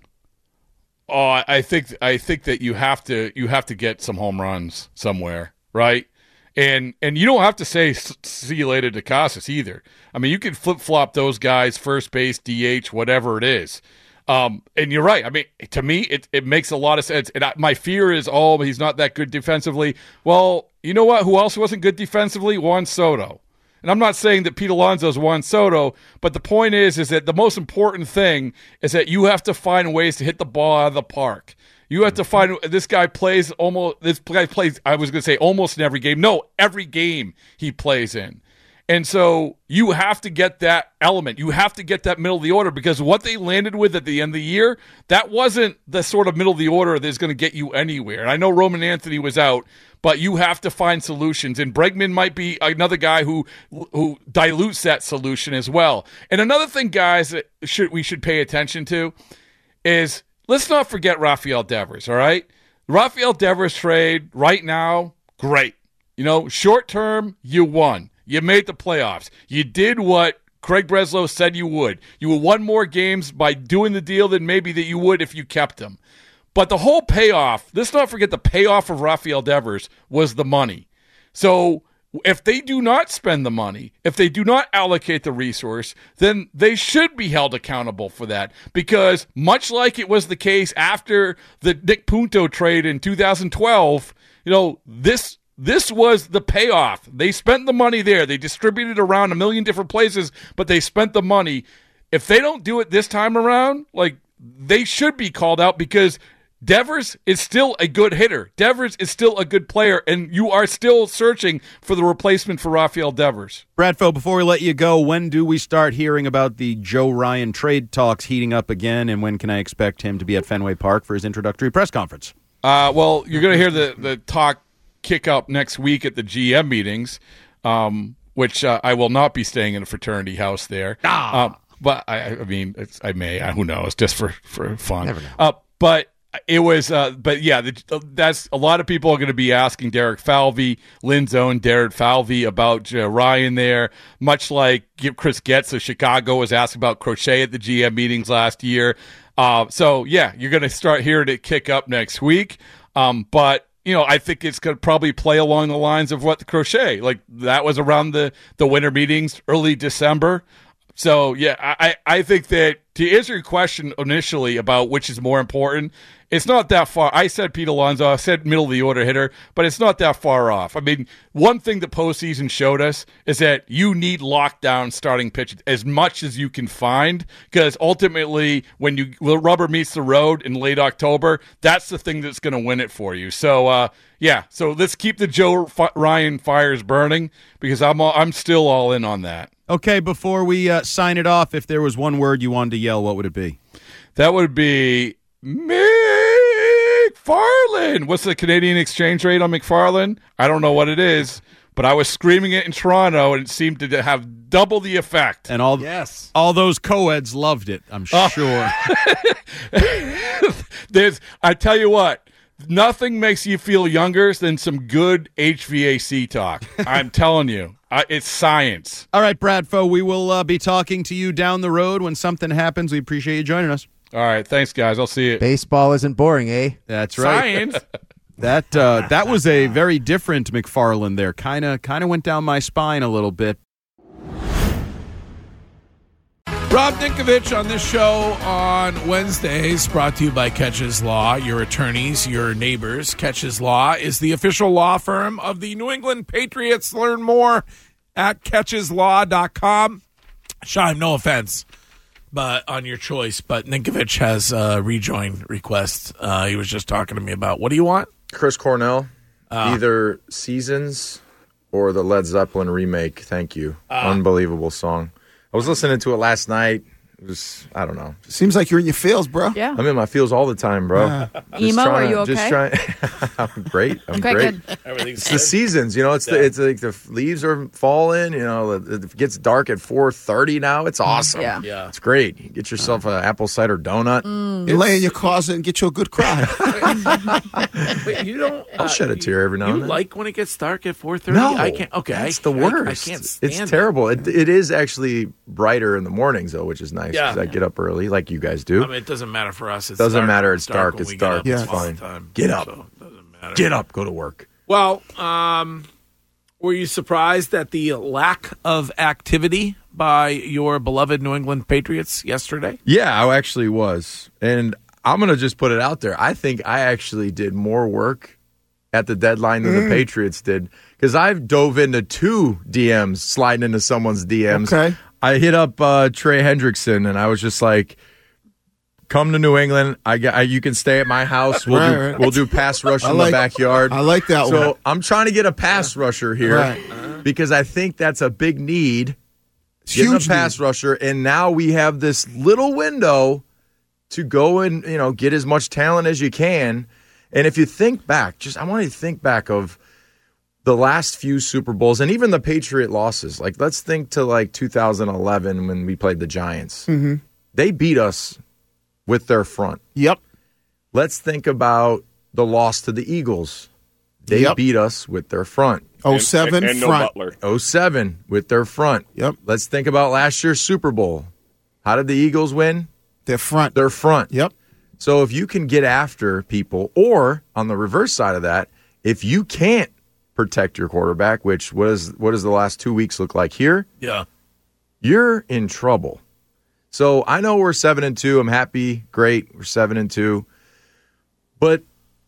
Oh, I think that you have to get some home runs somewhere, right? And you don't have to say see you later to Casas either. I mean, you can flip-flop those guys, first base, DH, whatever it is. And you're right. I mean, to me, it makes a lot of sense. And my fear is, he's not that good defensively. Well, you know what? Who else wasn't good defensively? Juan Soto. And I'm not saying that Pete Alonso is Juan Soto, but the point is that the most important thing is that you have to find ways to hit the ball out of the park. You have to find this guy plays almost. This guy plays. I was going to say almost in every game. No, every game he plays in, And so you have to get that element. You have to get that middle of the order, because what they landed with at the end of the year, that wasn't the sort of middle of the order that's going to get you anywhere. And I know Roman Anthony was out, but you have to find solutions. And Bregman might be another guy who dilutes that solution as well. And another thing, guys, that we should pay attention to is, let's not forget Rafael Devers, all right? Rafael Devers trade right now, great. Short term, you won. You made the playoffs. You did what Craig Breslow said you would. You won more games by doing the deal than maybe that you would if you kept him. But the whole payoff, let's not forget the payoff of Rafael Devers was the money. So if they do not spend the money, if they do not allocate the resource, then they should be held accountable for that. Because much like it was the case after the Nick Punto trade in 2012, this was the payoff. They spent the money there. They distributed around a million different places, but they spent the money. If they don't do it this time around, they should be called out, because Devers is still a good hitter. Devers is still a good player, and you are still searching for the replacement for Rafael Devers. Bradfo, before we let you go, when do we start hearing about the Joe Ryan trade talks heating up again, and when can I expect him to be at Fenway Park for his introductory press conference? Well, you're going to hear the talk kick up next week at the GM meetings, which I will not be staying in a fraternity house there. But I mean, I may. Who knows? Just for fun. Never know. But it was. But yeah, that's a lot of people are going to be asking Derek Falvey, Lynn's own Derek Falvey, about Joe Ryan there. Much like Chris Getz of Chicago was asked about Crochet at the GM meetings last year. So yeah, you're going to start hearing it kick up next week. But I think it's going to probably play along the lines of what the Crochet, that was around the winter meetings, early December. So, yeah, I think that to answer your question initially about which is more important, it's not that far. I said Pete Alonso, I said middle of the order hitter, but it's not that far off. I mean, one thing the postseason showed us is that you need lockdown starting pitchers as much as you can find, because ultimately when the rubber meets the road in late October, that's the thing that's going to win it for you. So, so let's keep the Joe Ryan fires burning, because I'm still all in on that. Okay, before we sign it off, if there was one word you wanted to yell, what would it be? That would be McFarland. What's the Canadian exchange rate on McFarland? I don't know what it is, but I was screaming it in Toronto, and it seemed to have double the effect. And all those co-eds loved it, I'm sure. I tell you what, nothing makes you feel younger than some good HVAC talk. I'm telling you. It's science. All right, Bradfo, we will be talking to you down the road when something happens. We appreciate you joining us. All right, thanks, guys. I'll see you. Baseball isn't boring, eh? That's right. Science. That was a very different McFarland there. Kind of went down my spine a little bit. Rob Ninkovich on this show on Wednesdays, brought to you by Catches Law, your attorneys, your neighbors. Catches Law is the official law firm of the New England Patriots. Learn more at catcheslaw.com. Shime, no offense, but on your choice. But Ninkovich has a rejoin request. He was just talking to me about, what do you want? Chris Cornell, either Seasons or the Led Zeppelin remake. Thank you. Unbelievable song. I was listening to it last night. It was, I don't know. Seems like you're in your feels, bro. Yeah. I'm in my feels all the time, bro. Emo, are you okay? I'm great. I'm okay, great. Good. It's the seasons, it's like the leaves are falling. It gets dark at 4:30 now. It's awesome. Yeah. It's great. You get yourself an apple cider donut. You lay in your closet and get you a good cry. Wait, you don't. I'll shed a tear every now and then. You like when it gets dark at 4:30? No, I can't. Okay, that's the worst. I can't stand It's terrible. It is actually brighter in the mornings though, which is nice because I get up early like you guys do. I mean, it doesn't matter for us. It doesn't matter. It's dark. It's dark. It's fine. Time, get up. So it doesn't matter. Get up. Go to work. Well, were you surprised at the lack of activity by your beloved New England Patriots yesterday? Yeah, I actually was. And I'm going to just put it out there. I think I actually did more work at the deadline than the Patriots did, because I've dove into 2 DMs, sliding into someone's DMs. Okay. I hit up Trey Hendrickson, and I was just like, come to New England. You can stay at my house. We'll do pass rush in the backyard. I like that one. So I'm trying to get a pass rusher here because I think that's a big need. Getting Huge a pass rusher, and now we have this little window to go and get as much talent as you can. And if you think back, I want you to think back of the last few Super Bowls and even the Patriot losses. Like, let's think to like 2011 when we played the Giants. Mm-hmm. They beat us with their front. Yep. Let's think about the loss to the Eagles. They beat us with their front. 07 and front. No Butler. 07 with their front. Yep. Let's think about last year's Super Bowl. How did the Eagles win? Their front. Their front. Yep. So if you can get after people, or on the reverse side of that, if you can't protect your quarterback, which what does the last 2 weeks look like here? Yeah. You're in trouble. So I know we're 7-2. I'm happy. Great. We're 7-2. But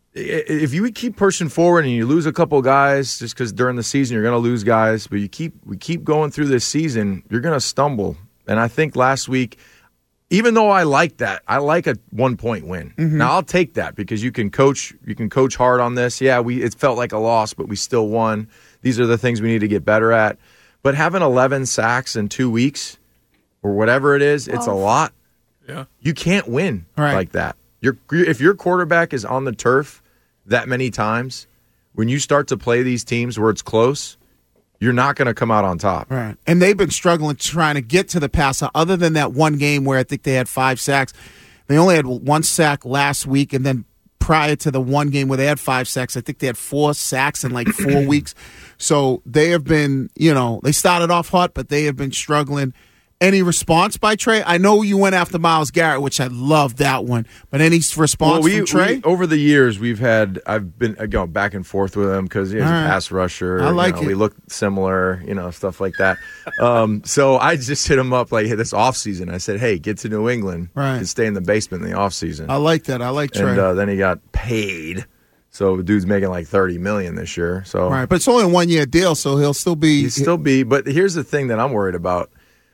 if you keep pushing forward and you lose a couple guys, just because during the season you're going to lose guys, but we keep going through this season, you're going to stumble. And I think last week, even though I like that, I like a 1-point win. Mm-hmm. Now I'll take that because you can coach hard on this. Yeah, it felt like a loss, but we still won. These are the things we need to get better at. But having 11 sacks in 2 weeks or whatever it is, it's a lot. Yeah. You can't win like that. If your quarterback is on the turf that many times, when you start to play these teams where it's close, you're not going to come out on top. Right. And they've been struggling trying to get to the passer. Other than that one game where I think they had 5 sacks, they only had 1 sack last week. And then prior to the one game where they had 5 sacks, I think they had 4 sacks in like 4 weeks. So they have been, they started off hot, but they have been struggling. Any response by Trey? I know you went after Myles Garrett, which I love that one. But any response from Trey? Over the years, I've been going back and forth with him because he's a pass rusher. I like it. We look similar, stuff like that. So I just hit him up like this offseason. I said, hey, get to New England and stay in the basement in the offseason. I like that. I like Trey. And then he got paid. So the dude's making like $30 million this year. So right, but it's only a 1-year deal, so he'll still be. But here's the thing that I'm worried about.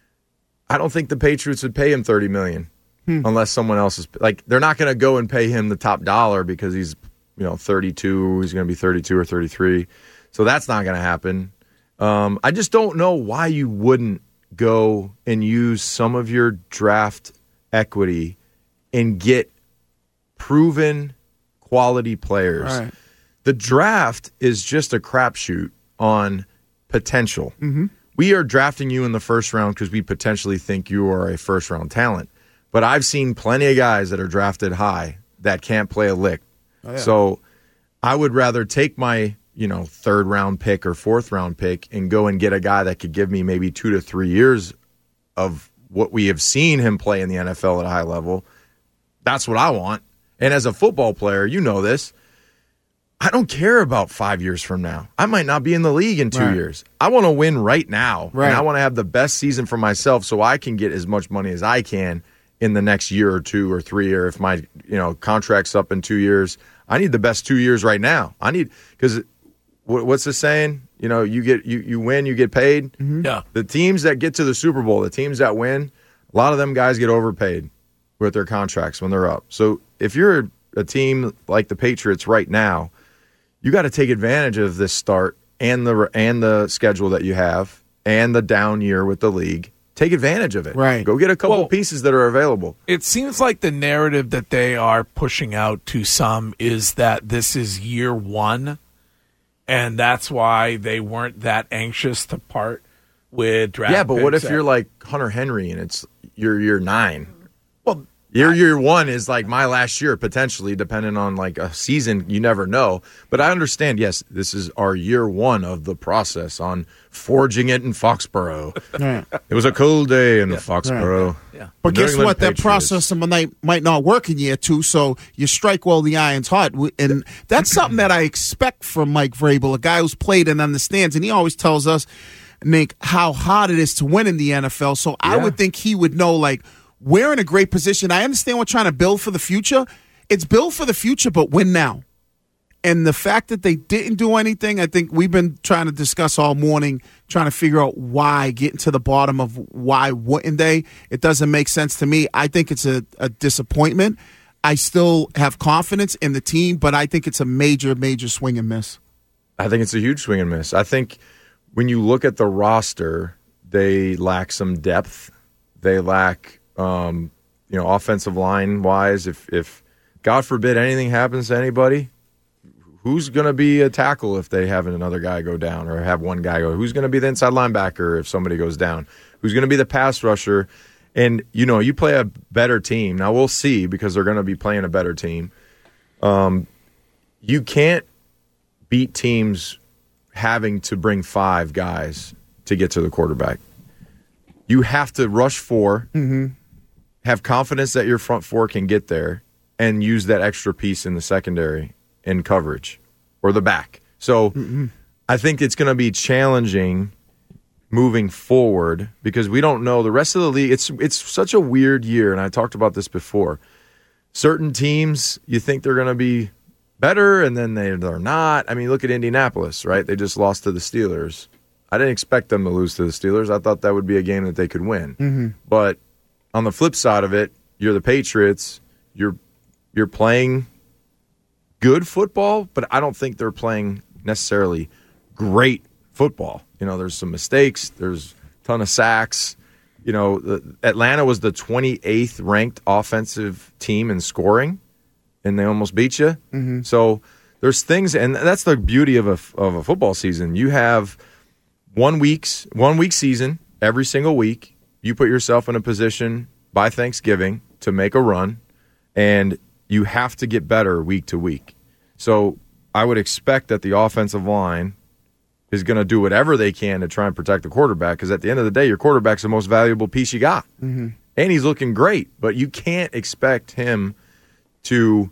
I don't think the Patriots would pay him $30 million unless someone else is like. They're not going to go and pay him the top dollar because he's 32. He's going to be 32 or 33, so that's not going to happen. I just don't know why you wouldn't go and use some of your draft equity and get proven quality players. Right. The draft is just a crapshoot on potential. Mm-hmm. We are drafting you in the first round because we potentially think you are a first-round talent. But I've seen plenty of guys that are drafted high that can't play a lick. Oh, yeah. So I would rather take my, third-round pick or fourth-round pick and go and get a guy that could give me maybe 2 to 3 years of what we have seen him play in the NFL at a high level. That's what I want. And as a football player, you know this. I don't care about 5 years from now. I might not be in the league in 2 years. I want to win right now. Right. And I want to have the best season for myself so I can get as much money as I can in the next year or 2 or 3, or if my contract's up in 2 years. I need the best 2 years right now. Because what's the saying? You win, you get paid. Mm-hmm. Yeah. The teams that get to the Super Bowl, the teams that win, a lot of them guys get overpaid with their contracts when they're up. So if you're a team like the Patriots right now, you got to take advantage of this start and the schedule that you have and the down year with the league. Take advantage of it. Right. Go get a couple pieces that are available. It seems like the narrative that they are pushing out to some is that this is year one, and that's why they weren't that anxious to part with draft Yeah, but what if picks you're like Hunter Henry and it's your year 9? Well, year 1 is like my last year, potentially, depending on like a season. You never know. But I understand, yes, this is our year 1 of the process on forging it in Foxborough. Right. It was a cold day in Foxborough. Yeah. But New guess England what? That Patriots. process might not work in year 2, so you strike while the iron's hot. And that's something that I expect from Mike Vrabel, a guy who's played and understands. And he always tells us, Nick, how hard it is to win in the NFL. So I would think he would know, like, we're in a great position. I understand we're trying to build for the future. It's build for the future, but win now. And the fact that they didn't do anything, I think we've been trying to discuss all morning, trying to figure out why, getting to the bottom of why wouldn't they. It doesn't make sense to me. I think it's a disappointment. I still have confidence in the team, but I think it's a major, major swing and miss. I think it's a huge swing and miss. I think when you look at the roster, they lack some depth. They lack, offensive line wise. If God forbid anything happens to anybody, who's going to be a tackle if they have another guy go down or have one guy go? Who's going to be the inside linebacker if somebody goes down? Who's going to be the pass rusher? And, you play a better team. Now, we'll see because they're going to be playing a better team. You can't beat teams having to bring 5 guys to get to the quarterback. You have to rush 4, have confidence that your front 4 can get there, and use that extra piece in the secondary in coverage or the back. So I think it's going to be challenging moving forward because we don't know the rest of the league. It's such a weird year, and I talked about this before. Certain teams, you think they're going to be better, and then they're not. I mean, look at Indianapolis, right? They just lost to the Steelers. I didn't expect them to lose to the Steelers. I thought that would be a game that they could win. But on the flip side of it, you're the Patriots. You're playing good football, but I don't think they're playing necessarily great football. There's some mistakes. There's a ton of sacks. Atlanta was the 28th ranked offensive team in scoring, and they almost beat you. So there's things, and that's the beauty of a football season. You have 1 week season every single week. You put yourself in a position by Thanksgiving to make a run, and you have to get better week to week. So I would expect that the offensive line is going to do whatever they can to try and protect the quarterback, because at the end of the day, your quarterback's the most valuable piece you got. And he's looking great, but you can't expect him to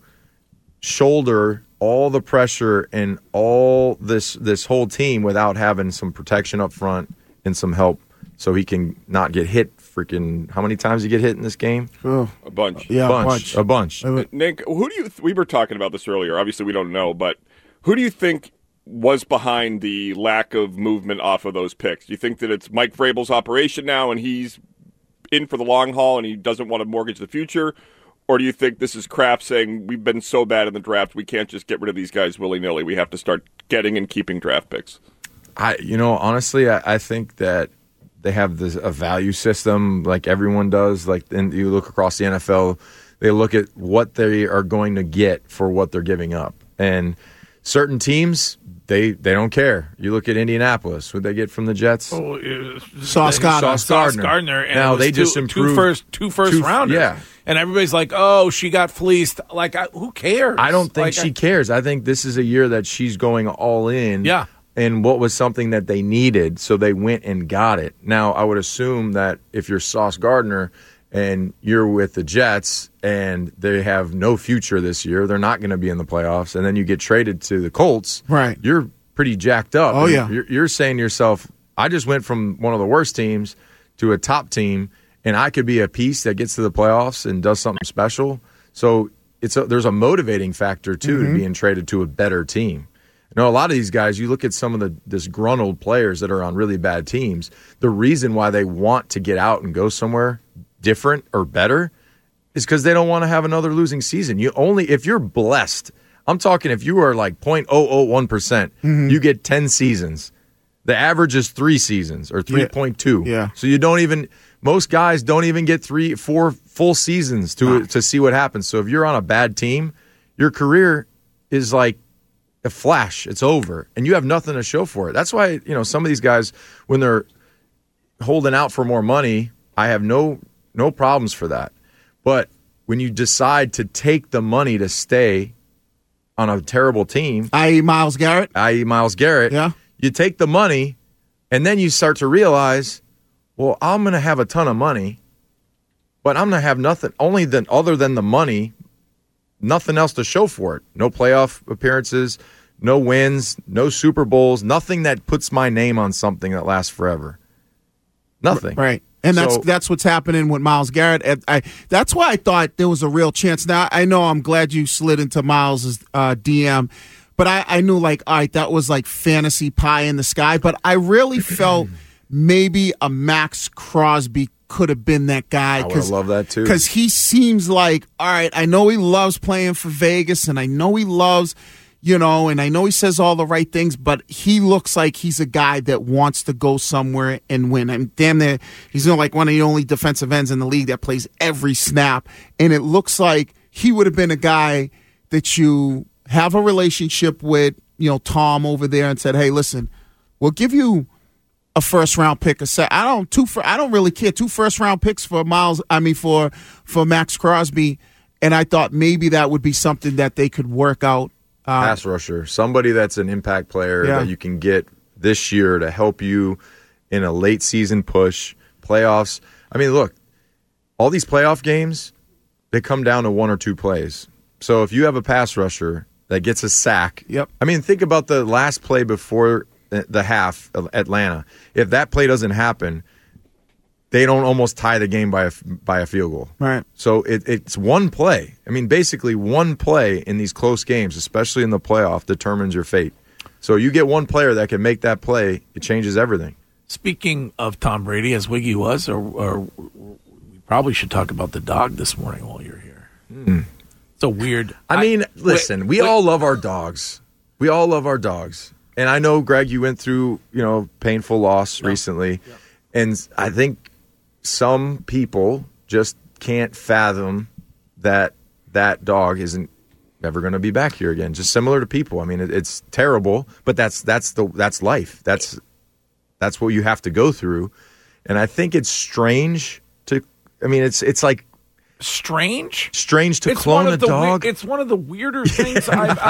shoulder all the pressure and all this whole team without having some protection up front and some help so he can not get hit. Freaking, how many times did you get hit in this game? A bunch. Yeah, a bunch. Nick, who do you? We were talking about this earlier. Obviously, we don't know, but who do you think was behind the lack of movement off of those picks? Do you think that it's Mike Vrabel's operation now, and he's in for the long haul, and he doesn't want to mortgage the future? Or do you think this is Kraft saying we've been so bad in the draft, we can't just get rid of these guys willy-nilly. We have to start getting and keeping draft picks? Honestly, I think that they have a value system like everyone does. And you look across the NFL, they look at what they are going to get for what they're giving up. And certain teams, they don't care. You look at Indianapolis. Who'd they get from the Jets? Sauce Gardner. And now they just improved two first rounders. Yeah. And everybody's like, oh, she got fleeced. Like, who cares? I don't think she cares. I think this is a year that she's going all in. Yeah. And what was something that they needed, so they went and got it. Now, I would assume that if you're Sauce Gardner and you're with the Jets and they have no future this year, they're not going to be in the playoffs, and then you get traded to the Colts, right? You're pretty jacked up. Oh, yeah. You're saying to yourself, I just went from one of the worst teams to a top team, and I could be a piece that gets to the playoffs and does something special. So there's a motivating factor, too, to being traded to a better team. A lot of these guys, you look at some of the disgruntled players that are on really bad teams, the reason why they want to get out and go somewhere different or better is because they don't want to have another losing season. If you're blessed, I'm talking if you are like 0.001%, you get 10 seasons. The average is 3 seasons or 3.2. Yeah. So most guys don't even get 3-4 full seasons to see what happens. So if you're on a bad team, your career is like a flash. It's over, and you have nothing to show for it. That's why some of these guys, when they're holding out for more money, I have no problems for that. But when you decide to take the money to stay on a terrible team, i.e. Myles Garrett, yeah, you take the money, and then you start to realize, well, I'm going to have a ton of money, but I'm going to have nothing other than the money. Nothing else to show for it. No playoff appearances, no wins, no Super Bowls, nothing that puts my name on something that lasts forever. Nothing. Right. And that's what's happening with Myles Garrett. That's why I thought there was a real chance. Now, I know I'm glad you slid into Myles' DM, but I knew, all right, that was like fantasy pie in the sky. But I really felt maybe a Max Crosby could have been that guy. I would have loved that too. Because he seems like, all right, I know he loves playing for Vegas, and I know he loves, and I know he says all the right things, but he looks like he's a guy that wants to go somewhere and win. I mean, damn near, he's like one of the only defensive ends in the league that plays every snap, and it looks like he would have been a guy that you have a relationship with, Tom over there, and said, hey, listen, we'll give you a first-round pick. I don't really care. 2 first-round picks for for Max Crosby, and I thought maybe that would be something that they could work out. Pass rusher, somebody that's an impact player that you can get this year to help you in a late season push, playoffs. I mean, look, all these playoff games, they come down to 1 or 2 plays. So if you have a pass rusher that gets a sack, I mean, think about the last play before the half of Atlanta. If that play doesn't happen, they don't almost tie the game by a field goal. Right. So it's one play. I mean, basically one play in these close games, especially in the playoff, determines your fate. So you get one player that can make that play, it changes everything. Speaking of Tom Brady, as Wiggy was, or we probably should talk about the dog this morning while you're here. It's a weird... Listen, we all love our dogs. We all love our dogs. And I know, Greg, you went through, painful loss recently. Yeah. And I think some people just can't fathom that dog isn't ever going to be back here again. Just similar to people. I mean, it's terrible, but that's life. That's what you have to go through. And I think it's strange it's like strange to clone a dog. It's one of the weirder things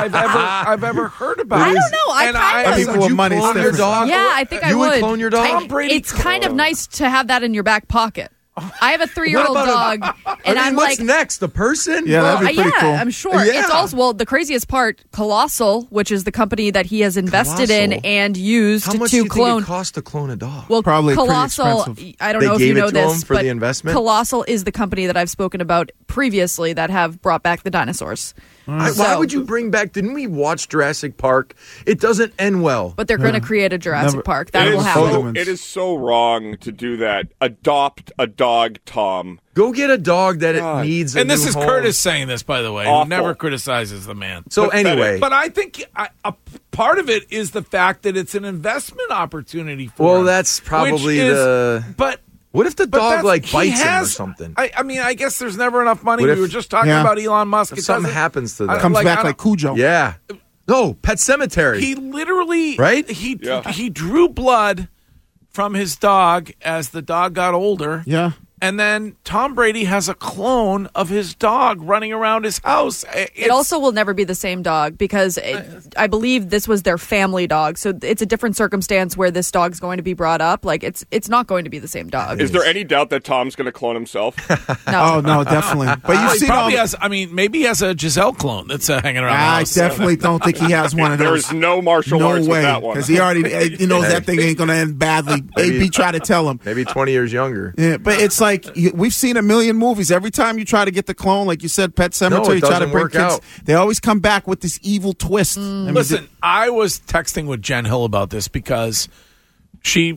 I've ever heard about. I don't know. Would you clone your dog? Yeah, I think I would. You would clone your dog? Tom Brady it's kind of nice to have that in your back pocket. I have a 3-year-old dog, and I'm what's like, next? The person? Yeah, that'd be pretty cool. I'm sure. Yeah. It's also the craziest part. Colossal, which is the company that he has invested in and used How much to do you clone. think it costs to clone a dog? Well, probably Colossal. pretty expensive. I don't They know if gave you know it to this, him for but the investment? Colossal is the company that I've spoken about previously that have brought back the dinosaurs. Why would you bring back? Didn't we watch Jurassic Park? It doesn't end well. But they're going to create a Jurassic Park. That will happen. It is so wrong to do that. Adopt a dog, Tom. Go get a dog that it needs. And this is home. Curtis saying this, by the way, Awful. who never criticizes the man. So anyway, but I think a part of it is the fact that it's an investment opportunity for him. Well, that's probably But what if the dog bites him or has, something? I guess there's never enough money. What if- We were just talking about Elon Musk. If something happens to that, Comes back like Cujo. Yeah. No, Pet Cemetery. He literally right. He drew blood from his dog as the dog got older. Yeah. And then Tom Brady has a clone of his dog running around his house. It also will never be the same dog because I believe this was their family dog. So it's a different circumstance where this dog's going to be brought up. Like it's not going to be the same dog. Is there any doubt that Tom's going to clone himself? No. Oh, no, definitely. But you see, probably has. I mean, maybe he has a Giselle clone that's hanging around. I the house. definitely don't think he has one of those. There's no martial arts with that one. Because he already that thing ain't going to end badly. AB tried to tell him. Maybe 20 years younger. Yeah, but it's like we've seen a million movies. Every time you try to get the clone, like you said, Pet Cemetery, it try to doesn't bring work kids. out. They always come back with this evil twist. Listen, I was texting with Jen Hill about this because she,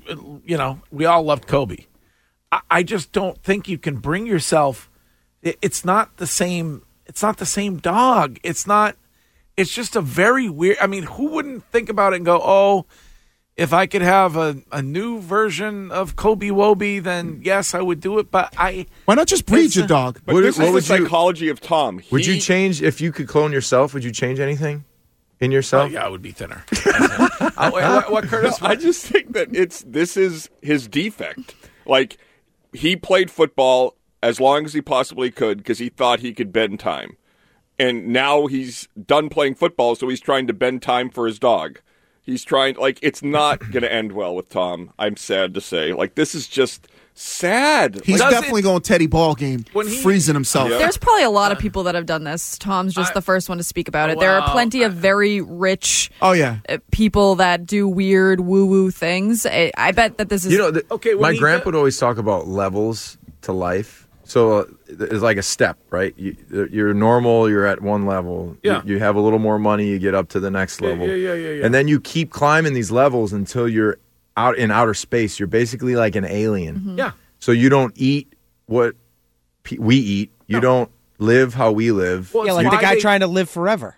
we all loved Kobe. I just don't think you can bring yourself. It's not the same. It's not the same dog. It's not. It's just a very weird. I mean, who wouldn't think about it and go, "Oh, if I could have a new version of Kobe Wobie, then yes, I would do it." But why not just breed your dog? But this is the psychology of Tom. Would you change if you could clone yourself? Would you change anything in yourself? Yeah, I would be thinner. What Curtis? I just think that this is his defect. Like, he played football as long as he possibly could because he thought he could bend time. And now he's done playing football, so he's trying to bend time for his dog. He's trying, it's not going to end well with Tom, I'm sad to say. This is just sad. He's definitely going Teddy Ball game, freezing himself. Yeah. There's probably a lot of people that have done this. Tom's just the first one to speak about it. There are plenty of very rich people that do weird woo-woo things. I bet that this is... my grandpa would always talk about levels to life. So it's like a step, right? You're normal, you're at one level. Yeah. You have a little more money, you get up to the next level. Yeah. And then you keep climbing these levels until you're out in outer space. You're basically like an alien. Mm-hmm. Yeah. So you don't eat what we eat. You don't live how we live. Well, like the guy trying to live forever.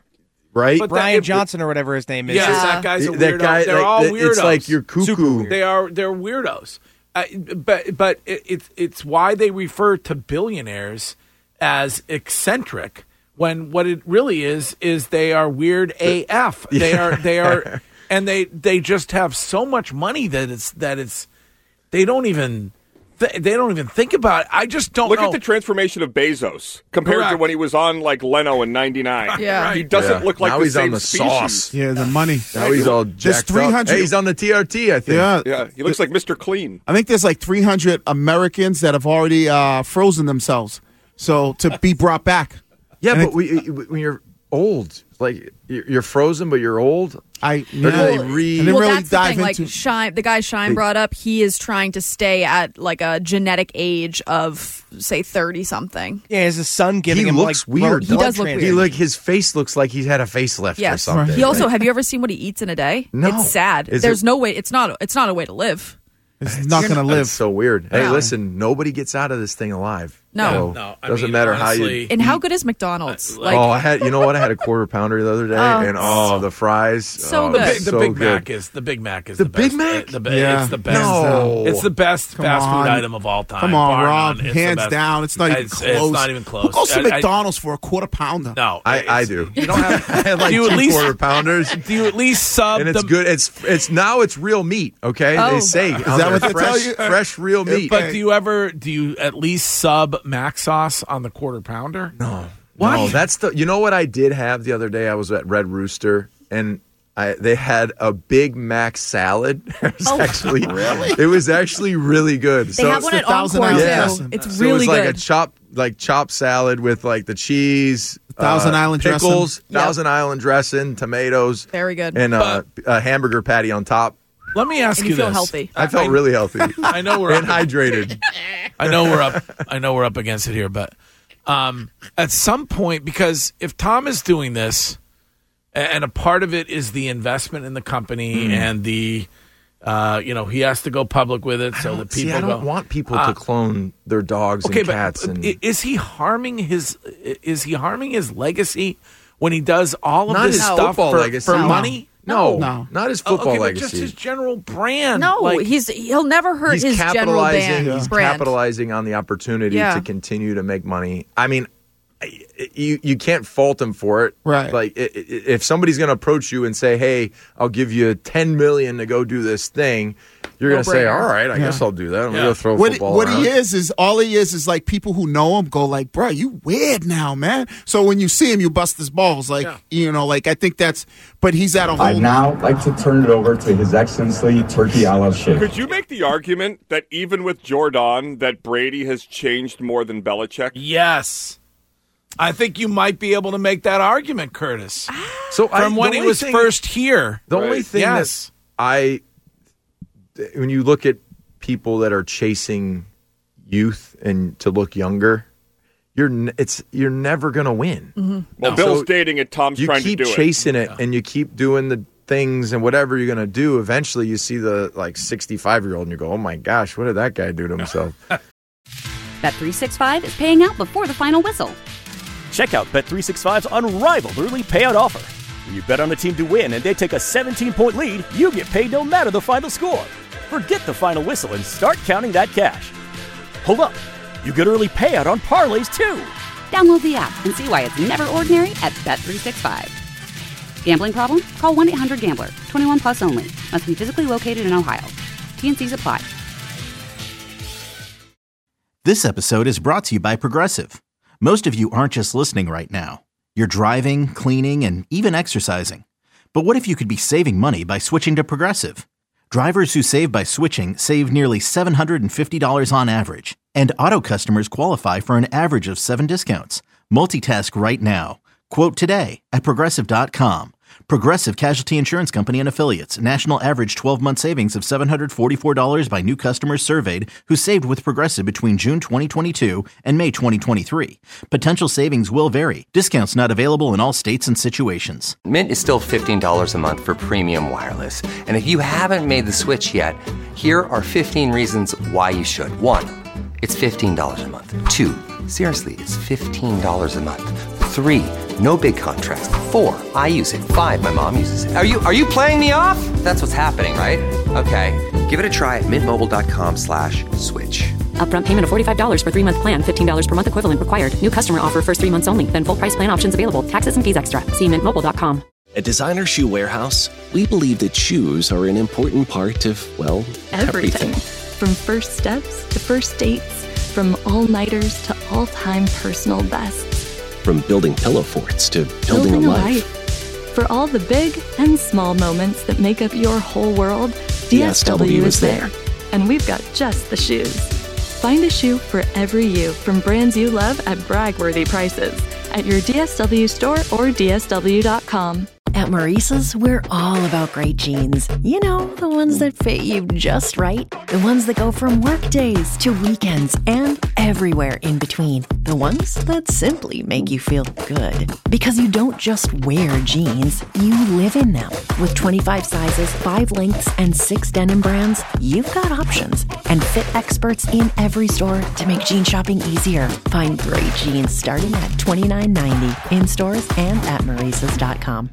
right? Brian Johnson or whatever his name is. Yes, that guy's a weirdo. That guy, they're all weirdos. It's like you're cuckoo. They're weirdos. But it's why they refer to billionaires as eccentric when what it really is they are weird AF. They are, and they just have so much money that it's they don't even think about it. I just don't look know. at the transformation of Bezos compared to when he was on like Leno in '99. Yeah, he doesn't look like now the he's same on the species. sauce. Yeah, the money. Now he's all jacked up. Hey, he's on the TRT, I think. Yeah, he looks like Mr. Clean. I think there's like 300 Americans that have already frozen themselves, so to be brought back. Yeah, but when you're old, like you're frozen, but you're old. I really that's dive the thing. into. Like Shine, the guy Shine brought up, he is trying to stay at like a genetic age of say 30 something. Yeah, his son giving He him looks like weird. He does look weird. He his face looks like he's had a facelift or Yes. something. He also. Have you ever seen what he eats in a day? No. It's sad. Is There's it- no way. It's not a way to live. It's not going to live. It's so weird. Hey, No. listen, nobody gets out of this thing alive. No. So, doesn't matter how you. And how good is McDonald's? Like, I had. You know what? I had a quarter pounder the other day, and the fries. So good. good. The Big Mac is the Big Mac is the Big best. Mac. Yeah. It's the best. No. It's the best Come fast on. food item of all time. Come on, bar Rob. none. It's the Hands best. down. It's not even It's close. not even close. Who goes to I- McDonald's for a quarter pounder? No, I do. You don't have. I had like do you two at least quarter pounders, Do you at least sub? and it's good. It's now it's real meat. Okay, Oh. they say Is that what they tell you? fresh real meat. But do you at least sub mac sauce on the quarter pounder? No. Why? No, that's the. You know what I did have the other day? I was at Red Rooster, and they had a Big Mac salad. It was actually really good. They have one at Encore too. It's So really it was like good. a chopped salad with like the cheese, Thousand Island pickles, dressing. Thousand Island dressing, tomatoes, Very good. and a hamburger patty on top. Let me ask And you you feel this. healthy. I felt really healthy. I know we're and hydrated. I know we're up against it here, but at some point, because if Tom is doing this, and a part of it is the investment in the company and the, he has to go public with it so that people I don't want people to clone their dogs and cats. But And is he harming his legacy when he does all of Not this his stuff football for legacy. money? No, not his football but legacy. just his general brand. No, Like, he'll never hurt He's his general capitalizing. brand. He's brand. capitalizing on the opportunity Yeah. to continue to make money. I mean, you can't fault him for it. Right. Like if somebody's going to approach you and say, "Hey, I'll give you $10 million to go do this thing," you're going to say, No-brainer. "All right, I guess I'll do that. I'm going to go throw a What football what around." he is all he is like people who know him go like, bro, you weird now, man. So when you see him, you bust his balls, like like I think that's. But he's at a whole. I'd now like to turn it over to His Excellency Turkey Olive Sheikh. Could you make the argument that even with Jordan, that Brady has changed more than Belichick? Yes. I think you might be able to make that argument, Curtis. So from when he was first here. The only thing yes. when you look at people that are chasing youth and to look younger, you're never going to win. Mm-hmm. Well, Bill's dating it. Tom's you trying keep to do chasing it, and you keep doing the things and whatever you're going to do. Eventually, you see the 65-year-old, and you go, "Oh my gosh, what did that guy do to himself?" Bet365 is paying out before the final whistle. Check out Bet365's unrivaled early payout offer. When you bet on a team to win and they take a 17-point lead, you get paid no matter the final score. Forget the final whistle and start counting that cash. Hold up. You get early payout on parlays, too. Download the app and see why it's never ordinary at Bet365. Gambling problem? Call 1-800-GAMBLER. 21 plus only. Must be physically located in Ohio. T&Cs apply. This episode is brought to you by Progressive. Most of you aren't just listening right now. You're driving, cleaning, and even exercising. But what if you could be saving money by switching to Progressive? Drivers who save by switching save nearly $750 on average. And auto customers qualify for an average of 7 discounts. Multitask right now. Quote today at Progressive.com. Progressive Casualty Insurance Company and Affiliates. National average 12-month savings of $744 by new customers surveyed who saved with Progressive between June 2022 and May 2023. Potential savings will vary. Discounts not available in all states and situations. Mint is still $15 a month for premium wireless. And if you haven't made the switch yet, here are 15 reasons why you should. 1, it's $15 a month. 2, seriously, it's $15 a month. 3, No big contracts. 4, I use it. 5, my mom uses it. Are you playing me off? That's what's happening, right? Okay, give it a try at mintmobile.com/switch. Upfront payment of $45 for 3-month plan, $15 per month equivalent required. New customer offer first 3 months only. Then full price plan options available. Taxes and fees extra. See mintmobile.com. At Designer Shoe Warehouse, we believe that shoes are an important part of, well, everything. From first steps to first dates, from all-nighters to all-time personal bests. From building pillow forts to building a life. For all the big and small moments that make up your whole world, DSW is there. And we've got just the shoes. Find a shoe for every you from brands you love at brag-worthy prices at your DSW store or DSW.com. At Maurice's, we're all about great jeans. You know, the ones that fit you just right. The ones that go from work days to weekends and everywhere in between. The ones that simply make you feel good. Because you don't just wear jeans, you live in them. With 25 sizes, 5 lengths, and 6 denim brands, you've got options. And fit experts in every store to make jean shopping easier. Find great jeans starting at $29.90 in stores and at Maurice's.com.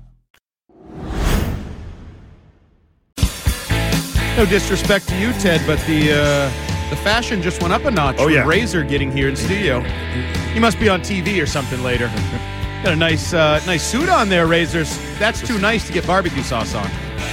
No disrespect to you, Ted, but the fashion just went up a notch. Oh, yeah. With Razor getting here in studio. He must be on TV or something later. Got a nice suit on there, Razors. That's too nice to get barbecue sauce on.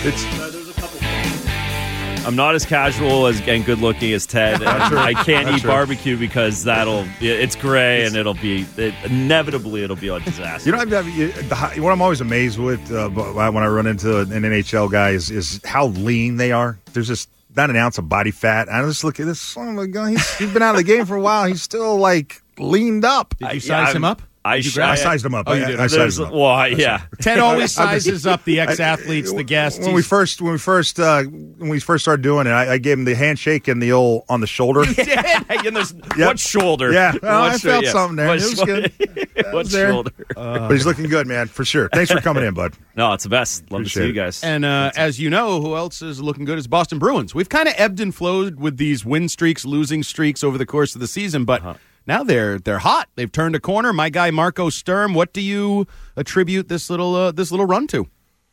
I'm not as casual and good looking as Ted. And I can't eat barbecue because it's gray and inevitably it'll be a disaster. You know, what I'm always amazed with when I run into an NHL guy is how lean they are. There's just not an ounce of body fat. I just look at this son of a gun. He's been out of the game for a while. He's still like leaned up. Did you size him up? I sized him up. Oh, you did. I sized him up. Well, yeah. Ted always sizes up the ex-athletes, the guests. When we first started doing it, I gave him the handshake and the old on the shoulder. What shoulder? Yeah, I felt something there. It was good. What shoulder? But he's looking good, man, for sure. Thanks for coming in, bud. No, it's the best. Love to see you guys. And as you know, who else is looking good is Boston Bruins. We've kind of ebbed and flowed with these win streaks, losing streaks over the course of the season, but now they're hot. They've turned a corner. My guy Marco Sturm. What do you attribute this little run to?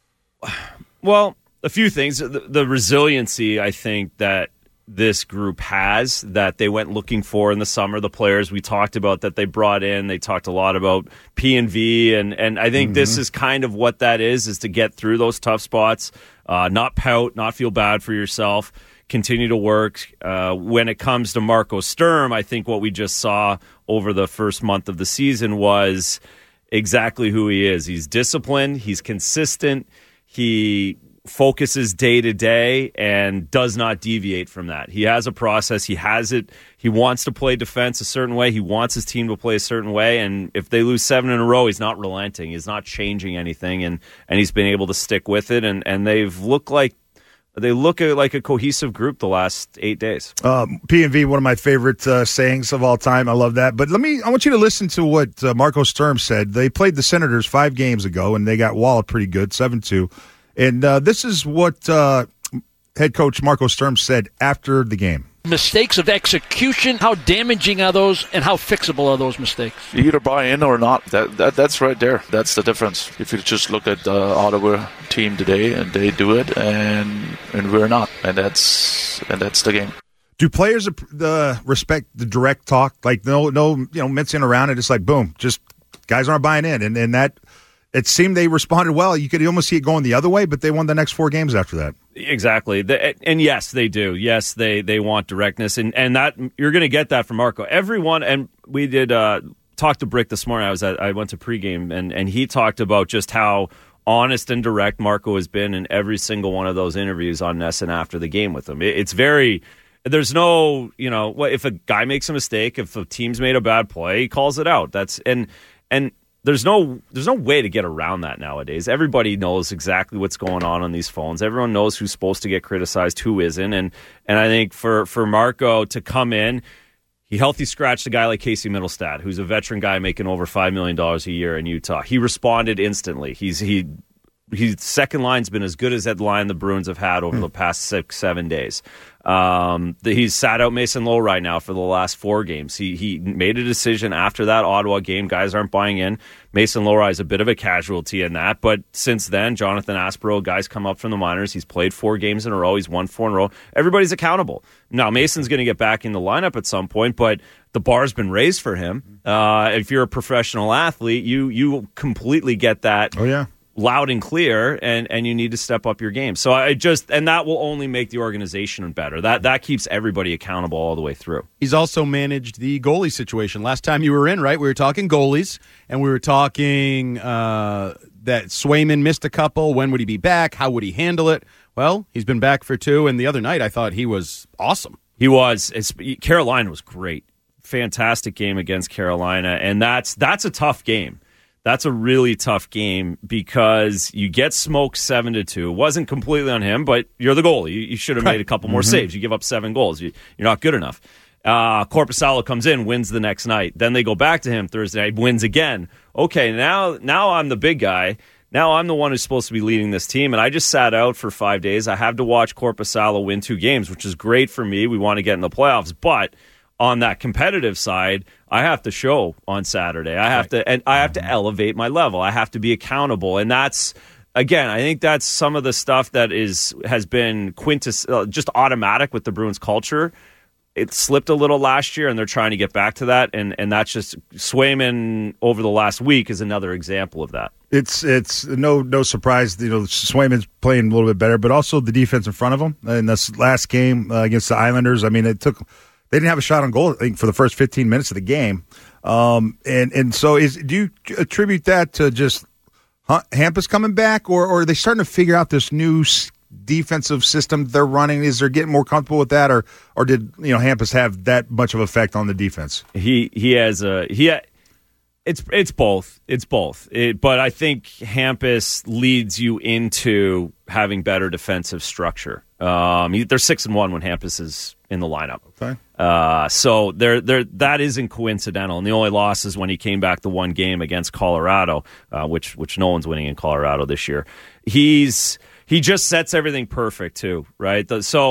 Well, a few things. The resiliency, I think, that this group has, that they went looking for in the summer. The players we talked about that they brought in. They talked a lot about P&V, and I think this is kind of what that is to get through those tough spots, not pout, not feel bad for yourself. Continue to work. When it comes to Marco Sturm, I think what we just saw over the first month of the season was exactly who he is. He's disciplined. He's consistent. He focuses day to day and does not deviate from that. He has a process. He has it. He wants to play defense a certain way. He wants his team to play a certain way. And if they lose 7 in a row, he's not relenting. He's not changing anything. And he's been able to stick with it. And they've looked like they look like a cohesive group the last 8 days. P&V, one of my favorite sayings of all time. I love that. But I want you to listen to what Marco Sturm said. They played the Senators 5 games ago, and they got walloped pretty good, 7-2. And this is what head coach Marco Sturm said after the game. Mistakes of execution, how damaging are those and how fixable are those mistakes? You either buy in or not. That's right there. That's the difference. If you just look at the Ottawa team today, and they do it, and we're not, and that's the game. Do players respect the direct talk? Like no mincing around and just like boom, just guys aren't buying in, and that it seemed they responded well. You could almost see it going the other way, but they won the next 4 games after that. Exactly. And yes, they do. Yes, they want directness. And that you're going to get that from Marco. Everyone, and we did talk to Brick this morning. I went to pregame, and he talked about just how honest and direct Marco has been in every single one of those interviews on NESN after the game with him. It's very... There's no, if a guy makes a mistake, if a team's made a bad play, he calls it out. And there's no way to get around that nowadays. Everybody knows exactly what's going on these phones. Everyone knows who's supposed to get criticized, who isn't. And I think for Marco to come in, he healthy scratched a guy like Casey Middlestad, who's a veteran guy making over $5 million a year in Utah. He responded instantly. He his second line's been as good as that line the Bruins have had over the past 6-7 days. He's sat out Mason Lowe right now for the last 4 games. He made a decision after that Ottawa game. Guys aren't buying in. Mason Lowe is a bit of a casualty in that. But since then, Jonathan Aspero, guys come up from the minors. He's played 4 games in a row. He's won 4 in a row. Everybody's accountable. Now, Mason's going to get back in the lineup at some point, but the bar's been raised for him. If you're a professional athlete, you completely get that. Oh, yeah. Loud and clear, and you need to step up your game. So and that will only make the organization better. That keeps everybody accountable all the way through. He's also managed the goalie situation. Last time you were in, right? We were talking goalies, and we were talking that Swayman missed a couple. When would he be back? How would he handle it? Well, he's been back for 2, and the other night I thought he was awesome. He was. Carolina was great. Fantastic game against Carolina, and that's a tough game. That's a really tough game because you get smoked 7-2. It wasn't completely on him, but you're the goalie. You should have made a couple more saves. You give up 7 goals. You're not good enough. Korpisalo comes in, wins the next night. Then they go back to him Thursday night, wins again. Okay, now I'm the big guy. Now I'm the one who's supposed to be leading this team, and I just sat out for 5 days. I have to watch Korpisalo win 2 games, which is great for me. We want to get in the playoffs, but on that competitive side, I have to show on Saturday. I have to elevate my level. I have to be accountable, and that's, again, I think that's some of the stuff that has been just automatic with the Bruins culture. It slipped a little last year, and they're trying to get back to that. And that's just Swayman over the last week is another example of that. It's no surprise. Swayman's playing a little bit better, but also the defense in front of him in this last game against the Islanders. I mean, they didn't have a shot on goal, I think, for the first 15 minutes of the game. And so do you attribute that to just Hampus coming back, or are they starting to figure out this new defensive system they're running? Is they getting more comfortable with that, or did Hampus have that much of effect on the defense? It's both. It's both. But I think Hampus leads you into having better defensive structure. They're 6-1 when Hampus is in the lineup. Okay. So that isn't coincidental. And the only loss is when he came back the one game against Colorado, which no one's winning in Colorado this year. He just sets everything perfect too, right?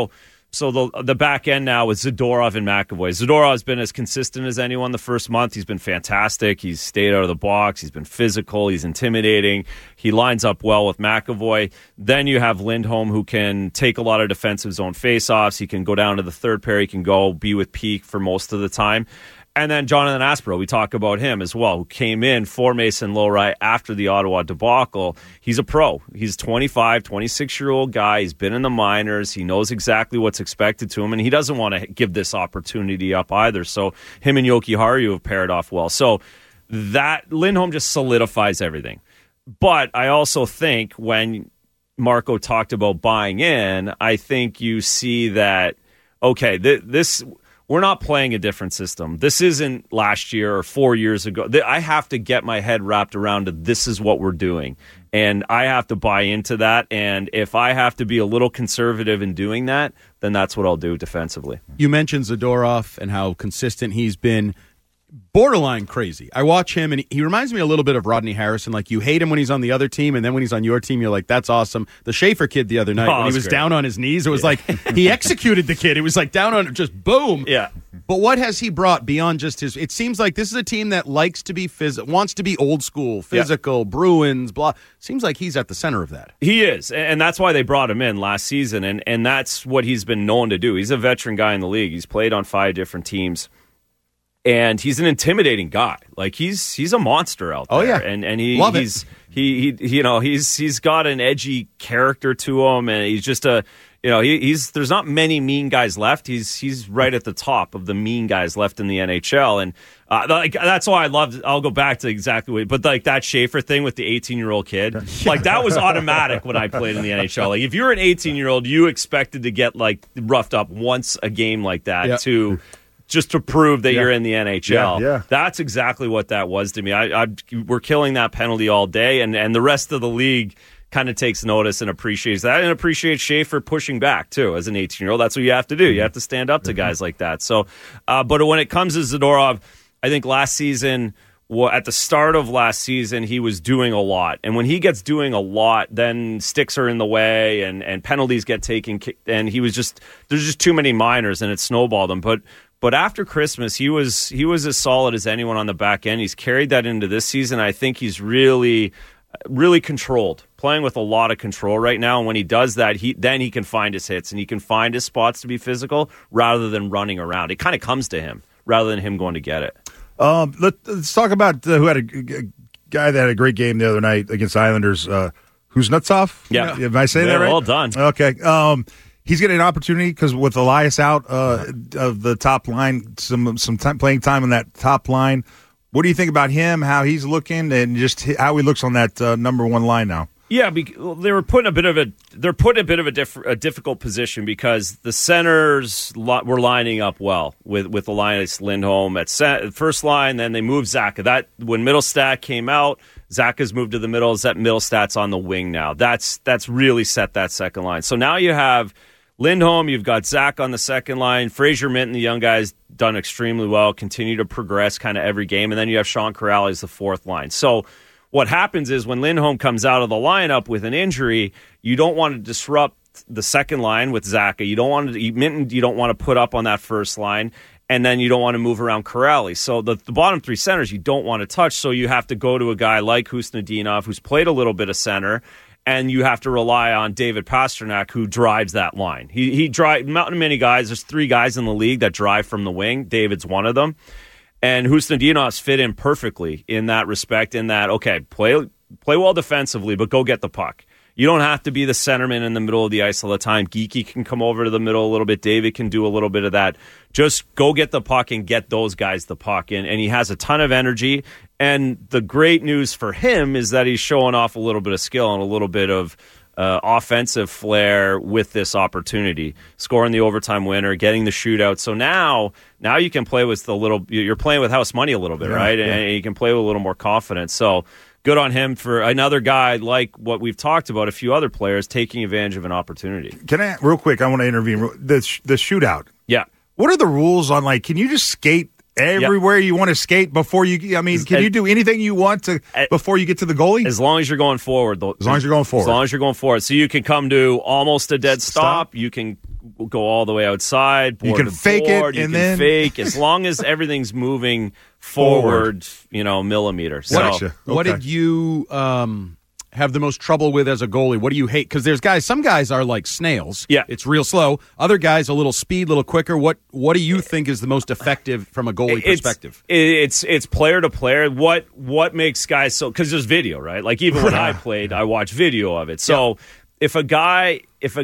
So the back end now is Zadorov and McAvoy. Zadorov has been as consistent as anyone the first month. He's been fantastic. He's stayed out of the box. He's been physical. He's intimidating. He lines up well with McAvoy. Then you have Lindholm, who can take a lot of defensive zone faceoffs. He can go down to the third pair. He can go be with Peak for most of the time. And then Jonathan Aspero, we talk about him as well, who came in for Mason Lowe after the Ottawa debacle. He's a pro. He's a 26-year-old guy. He's been in the minors. He knows exactly what's expected to him, and he doesn't want to give this opportunity up either. So him and Yoki Haru have paired off well. So that Lindholm just solidifies everything. But I also think when Marco talked about buying in, I think you see that, okay, this we're not playing a different system. This isn't last year or 4 years ago. I have to get my head wrapped around to this is what we're doing. And I have to buy into that. And if I have to be a little conservative in doing that, then that's what I'll do defensively. You mentioned Zadorov and how consistent he's been. Borderline crazy. I watch him, and he reminds me a little bit of Rodney Harrison. Like, you hate him when he's on the other team, and then when he's on your team, you're like, that's awesome. The Schaefer kid the other night, when he was great. Down on his knees, it was like he executed the kid. It was like down on just boom. Yeah. But what has he brought beyond just his? It seems like this is a team that likes to be wants to be old school, physical, Bruins, blah. Seems like he's at the center of that. He is, and that's why they brought him in last season, and that's what he's been known to do. He's a veteran guy in the league. He's played on 5 different teams. And he's an intimidating guy. Like he's a monster out there. Oh yeah, and he's got an edgy character to him, and he's just there's not many mean guys left. He's right at the top of the mean guys left in the NHL, and that's why I'll go back to exactly what. But like that Schaefer thing with the 18-year-old kid, like that was automatic when I played in the NHL. Like if you're an 18-year-old, you expected to get like roughed up once a game like that just to prove that you're in the NHL. Yeah. That's exactly what that was to me. We're killing that penalty all day, and the rest of the league kind of takes notice and appreciates that, and appreciates Schaefer pushing back, too, as an 18-year-old. That's what you have to do. You have to stand up to guys like that. So, but when it comes to Zadorov, I think last season Well, at the start of last season, he was doing a lot. And when he gets doing a lot, then sticks are in the way and penalties get taken. And there's just too many minors, and it snowballed him. But after Christmas, he was as solid as anyone on the back end. He's carried that into this season. I think he's really, really controlled, playing with a lot of control right now. And when he does that, then he can find his hits and he can find his spots to be physical rather than running around. It kind of comes to him rather than him going to get it. Let's talk about who had a guy that had a great game the other night against Islanders. Kuznetsov? Yeah. Am I saying that right? Well done. Okay. He's getting an opportunity because with Elias out of the top line, some playing time on that top line. What do you think about him, how he's looking, and just how he looks on that number one line now? Yeah, they're put in a bit of a difficult position because the centers were lining up well with Elias Lindholm at first line. Then they moved Zaka. That when Middlestat came out, Zaka's moved to the middle. Middlestat's on the wing now. That's really set that second line. So now you have Lindholm, you've got Zach on the second line. Fraser Minton, the young guy's done extremely well, continue to progress kind of every game. And then you have Sean Kuraly as the fourth line. So what happens is when Lindholm comes out of the lineup with an injury, you don't want to disrupt the second line with Zaka. You don't want to Minton, you don't want to put up on that first line. And then you don't want to move around Kuraly. So the bottom three centers you don't want to touch. So you have to go to a guy like Husnudinov, who's played a little bit of center. And you have to rely on David Pastrnak, who drives that line. He drives not many guys. There's three guys in the league that drive from the wing. David's one of them. And Husnudinov fit in perfectly in that respect, in that, okay, play well defensively, but go get the puck. You don't have to be the centerman in the middle of the ice all the time. Geeky can come over to the middle a little bit. David can do a little bit of that. Just go get the puck and get those guys the puck. And he has a ton of energy. And the great news for him is that he's showing off a little bit of skill and a little bit of offensive flair with this opportunity. Scoring the overtime winner, getting the shootout. So now you can play with you're playing with house money a little bit, right? Yeah. And you can play with a little more confidence. So good on him for another guy like what we've talked about, a few other players taking advantage of an opportunity. Can I, real quick, I want to intervene. The shootout. Yeah. What are the rules on, can you just skate everywhere you want to skate before you, can you do anything you want to before you get to the goalie? As long as you're going forward. As long as you're going forward. As long as you're going forward. So you can come to almost a dead stop. You can go all the way outside. You can fake it. You can fake. As long as everything's moving forward, millimeters. What did you have the most trouble with as a goalie? What do you hate? Because some guys are like snails. Yeah. It's real slow. Other guys, a little speed, a little quicker. What do you think is the most effective from a goalie perspective? It's player to player. What makes guys so, because there's video, right? Like even when I played, I watched video of it. So if a guy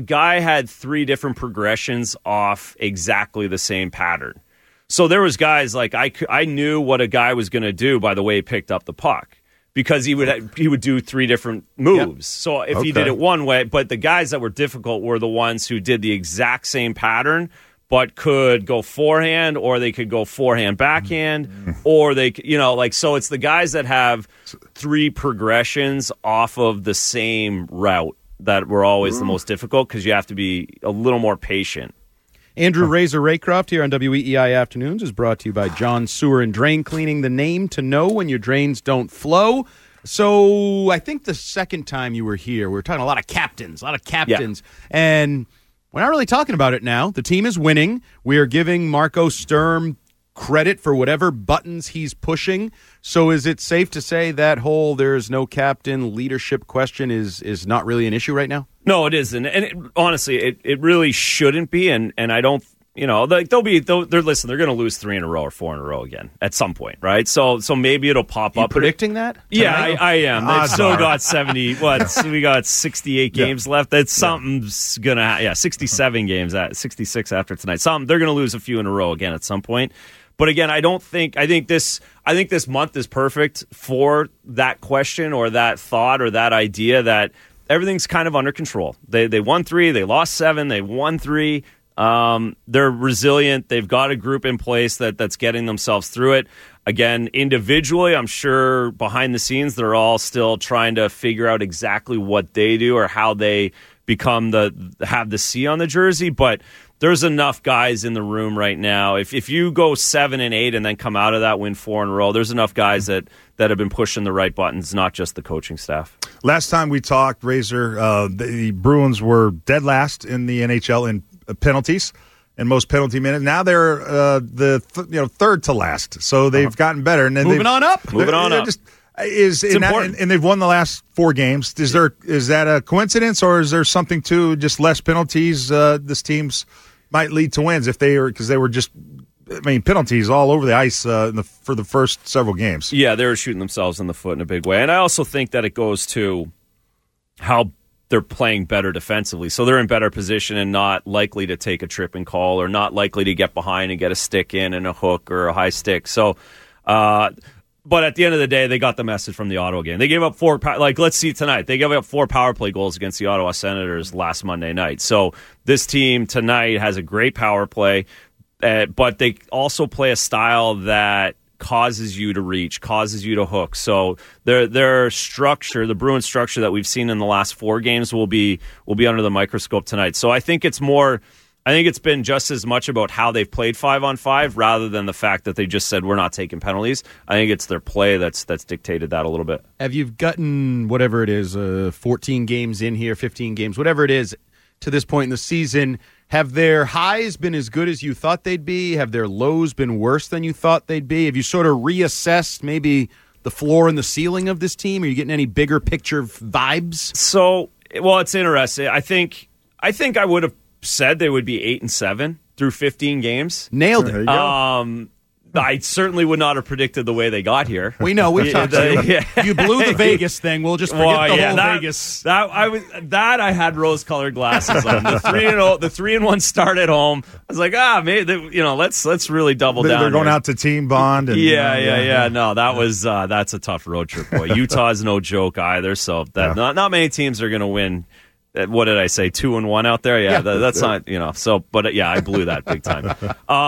had three different progressions off exactly the same pattern. So there was guys like I knew what a guy was going to do by the way he picked up the puck. Because he would do three different moves. Yep. So if he did it one way, but the guys that were difficult were the ones who did the exact same pattern, but could go forehand, or they could go forehand backhand, or they, so it's the guys that have three progressions off of the same route that were always the most difficult because you have to be a little more patient. Andrew Razor Raycroft here on WEEI Afternoons is brought to you by John Sewer and Drain Cleaning, the name to know when your drains don't flow. So I think the second time you were here, we were talking a lot of captains, and we're not really talking about it now. The team is winning. We are giving Marco Sturm credit for whatever buttons he's pushing. So is it safe to say that whole there's no captain leadership question is not really an issue right now? No, it isn't. And honestly, it really shouldn't be. And I don't, they're going to lose 3 in a row or 4 in a row again at some point, right? So maybe it'll pop up. Predicting that? Yeah, I am. They've still got 70, we got 68 games left. That's something's going to 67 games, 66 after tonight. They're going to lose a few in a row again at some point. But again, I think this month is perfect for that question or that thought or that idea that everything's kind of under control. They won 3, they lost 7, they won 3. They're resilient. They've got a group in place that's getting themselves through it. Again, individually, I'm sure behind the scenes they're all still trying to figure out exactly what they do or how they have the C on the jersey, but there's enough guys in the room right now. If you go 7-8 and then come out of that, win 4 in a row, there's enough guys that have been pushing the right buttons, not just the coaching staff. Last time we talked, Razor, the Bruins were dead last in the NHL in penalties and most penalty minutes. Now they're third to last, so they've gotten better. And then Moving on up. And they've won the last 4 games. Is that a coincidence, or is there something to just less penalties? This team's might lead to wins if they were just. I mean, penalties all over the ice for the first several games. Yeah, they were shooting themselves in the foot in a big way. And I also think that it goes to how they're playing better defensively. So they're in better position and not likely to take a tripping call or not likely to get behind and get a stick in and a hook or a high stick. So, but at the end of the day, they got the message from the Ottawa game. They gave up 4, let's see tonight. They gave up 4 power play goals against the Ottawa Senators last Monday night. So this team tonight has a great power play. But they also play a style that causes you to reach, causes you to hook. So their structure, the Bruins structure that we've seen in the last 4 games, will be under the microscope tonight. So I think it's been just as much about how they've played 5-on-5 rather than the fact that they just said we're not taking penalties. I think it's their play that's dictated that a little bit. Have you gotten whatever it is, 14 games in here, 15 games, whatever it is, to this point in the season? Have their highs been as good as you thought they'd be? Have their lows been worse than you thought they'd be? Have you sort of reassessed maybe the floor and the ceiling of this team? Are you getting any bigger picture vibes? So, well, it's interesting. I think I would have said they would be 8-7 through 15 games. Nailed it. I certainly would not have predicted the way they got here. We know. We've talked to you. Yeah. You blew the Vegas thing. We'll just forget the whole Vegas. I had rose-colored glasses on. The 3-1 start at home. I was like, maybe let's really double down. They're going out to team bond. And, yeah. No, that's a tough road trip, boy. Utah's no joke either. So not many teams are going to win. What did I say? 2-1 out there. Yeah, that's not So, but I blew that big time.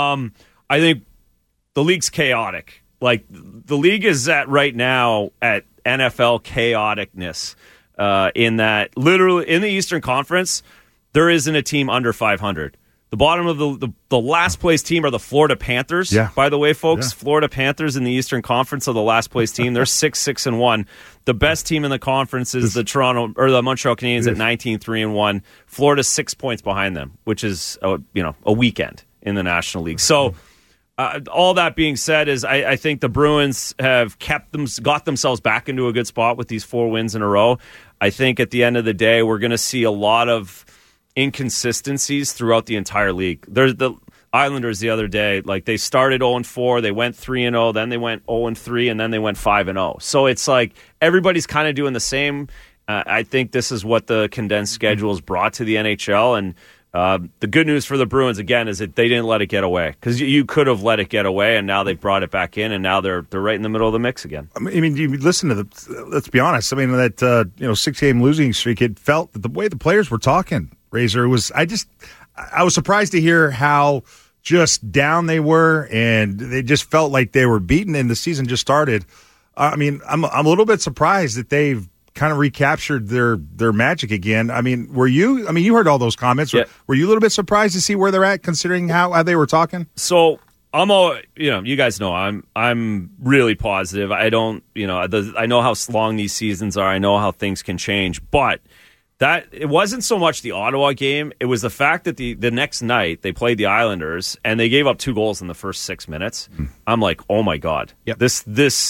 I think. The league's chaotic. Like, the league is right now at NFL chaoticness in that literally in the Eastern Conference, there isn't a team under 500. The bottom of the last place team are the Florida Panthers. Yeah. By the way, folks, Florida Panthers in the Eastern Conference are the last place team. They're 6-6-1. The best team in the conference is the Montreal Canadiens at 19-3-1. Florida's 6 points behind them, which is a weekend in the National League. So. All that being said is I think the Bruins have got themselves back into a good spot with these 4 wins in a row. I think at the end of the day, we're going to see a lot of inconsistencies throughout the entire league. There's the Islanders the other day, like they started 0-4, they went 3-0, then they went 0-3, and then they went 5-0. So it's like everybody's kind of doing the same. I think this is what the condensed schedule has brought to the NHL, and the good news for the Bruins, again, is that they didn't let it get away. Because you could have let it get away, and now they've brought it back in, and now they're right in the middle of the mix again. I mean, you listen to let's be honest. I mean, that 6-game losing streak, it felt that the way the players were talking, Razor, was I was surprised to hear how just down they were, and they just felt like they were beaten, and the season just started. I mean, I'm a little bit surprised that they've kind of recaptured their magic again. I mean, you heard all those comments. Yeah. Were you a little bit surprised to see where they're at, considering how they were talking? So I'm all, you guys know I'm really positive. I don't, I know how long these seasons are. I know how things can change, but that it wasn't so much the Ottawa game. It was the fact that the next night they played the Islanders and they gave up 2 goals in the first 6 minutes. I'm like, oh my God, this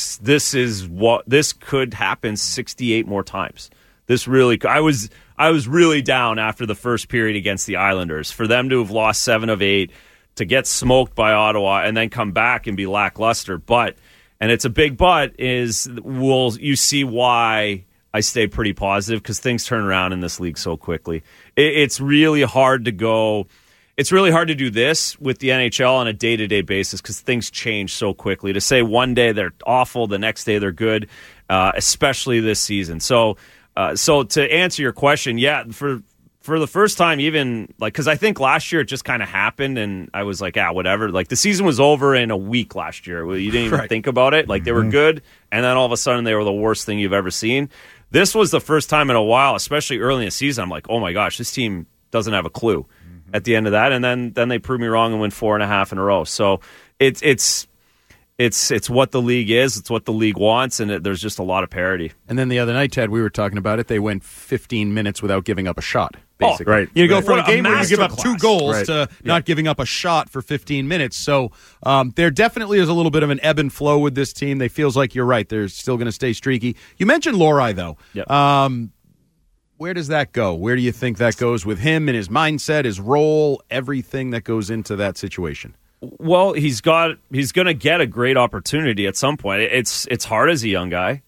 could happen 68 more times. I was really down after the first period against the Islanders. For them to have lost 7 of 8, to get smoked by Ottawa, and then come back and be lackluster. And it's a big but. You see why I stay pretty positive, because things turn around in this league so quickly. It's really hard to go. It's really hard to do this with the NHL on a day-to-day basis because things change so quickly. To say one day they're awful, the next day they're good, especially this season. So to answer your question, for the first time, even because I think last year it just kind of happened, and I was like, whatever. Like the season was over in a week last year. You didn't even think about it. Like they were good, and then all of a sudden they were the worst thing you've ever seen. This was the first time in a while, especially early in the season, I'm like, oh my gosh, this team doesn't have a clue. at the end of that, and then they prove me wrong and win 4.5 in a row. So it's what the league is. It's what the league wants, and there's just a lot of parity. And then the other night, Ted, we were talking about it. They went 15 minutes without giving up a shot, basically. Right. You go Right. from What a game where you give up masterclass. 2 goals to not giving up a shot for 15 minutes. So there definitely is a little bit of an ebb and flow with this team. They feels like you're right. They're still going to stay streaky. You mentioned Lohrei, though. Yep. Where does that go? Where do you think that goes with him and his mindset, his role, everything that goes into that situation? Well, he's going to get a great opportunity at some point. It's hard as a young guy,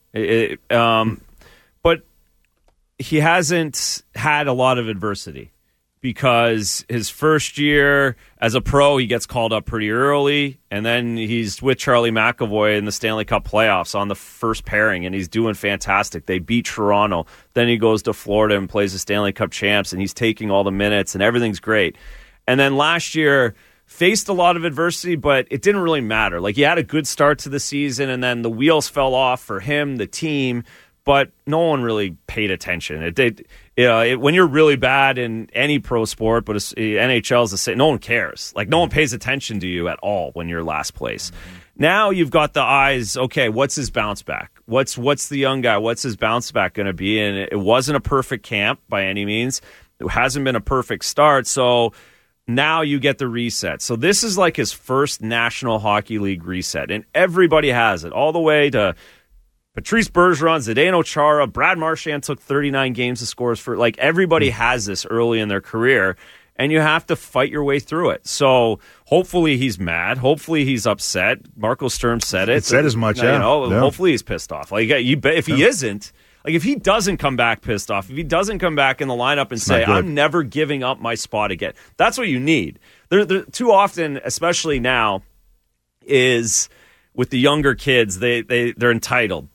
but he hasn't had a lot of adversity because his first year as a pro, he gets called up pretty early, and then he's with Charlie McAvoy in the Stanley Cup playoffs on the first pairing, and he's doing fantastic. They beat Toronto. Then he goes to Florida and plays the Stanley Cup champs, and he's taking all the minutes, and everything's great. And then last year, faced a lot of adversity, but it didn't really matter. Like, he had a good start to the season, and then the wheels fell off for him, the team, but no one really paid attention. When you're really bad in any pro sport, but NHL is the same, no one cares. Like, no one pays attention to you at all when you're last place. Now you've got the eyes, okay, what's his bounce back? What's the young guy? What's his bounce back going to be? And it wasn't a perfect camp by any means. It hasn't been a perfect start, so now you get the reset. So this is like his first National Hockey League reset, and everybody has it, all the way to Patrice Bergeron, Zdeno Chara, Brad Marchand took 39 games to score for. Like, everybody has this early in their career, and you have to fight your way through it. So hopefully he's mad. Hopefully he's upset. Marco Sturm said it. He said as much, yeah. Hopefully he's pissed off. Like, if he isn't, like, if he doesn't come back pissed off, if he doesn't come back in the lineup and say, I'm never giving up my spot again, that's what you need. They're too often, especially now, is with the younger kids, they're entitled.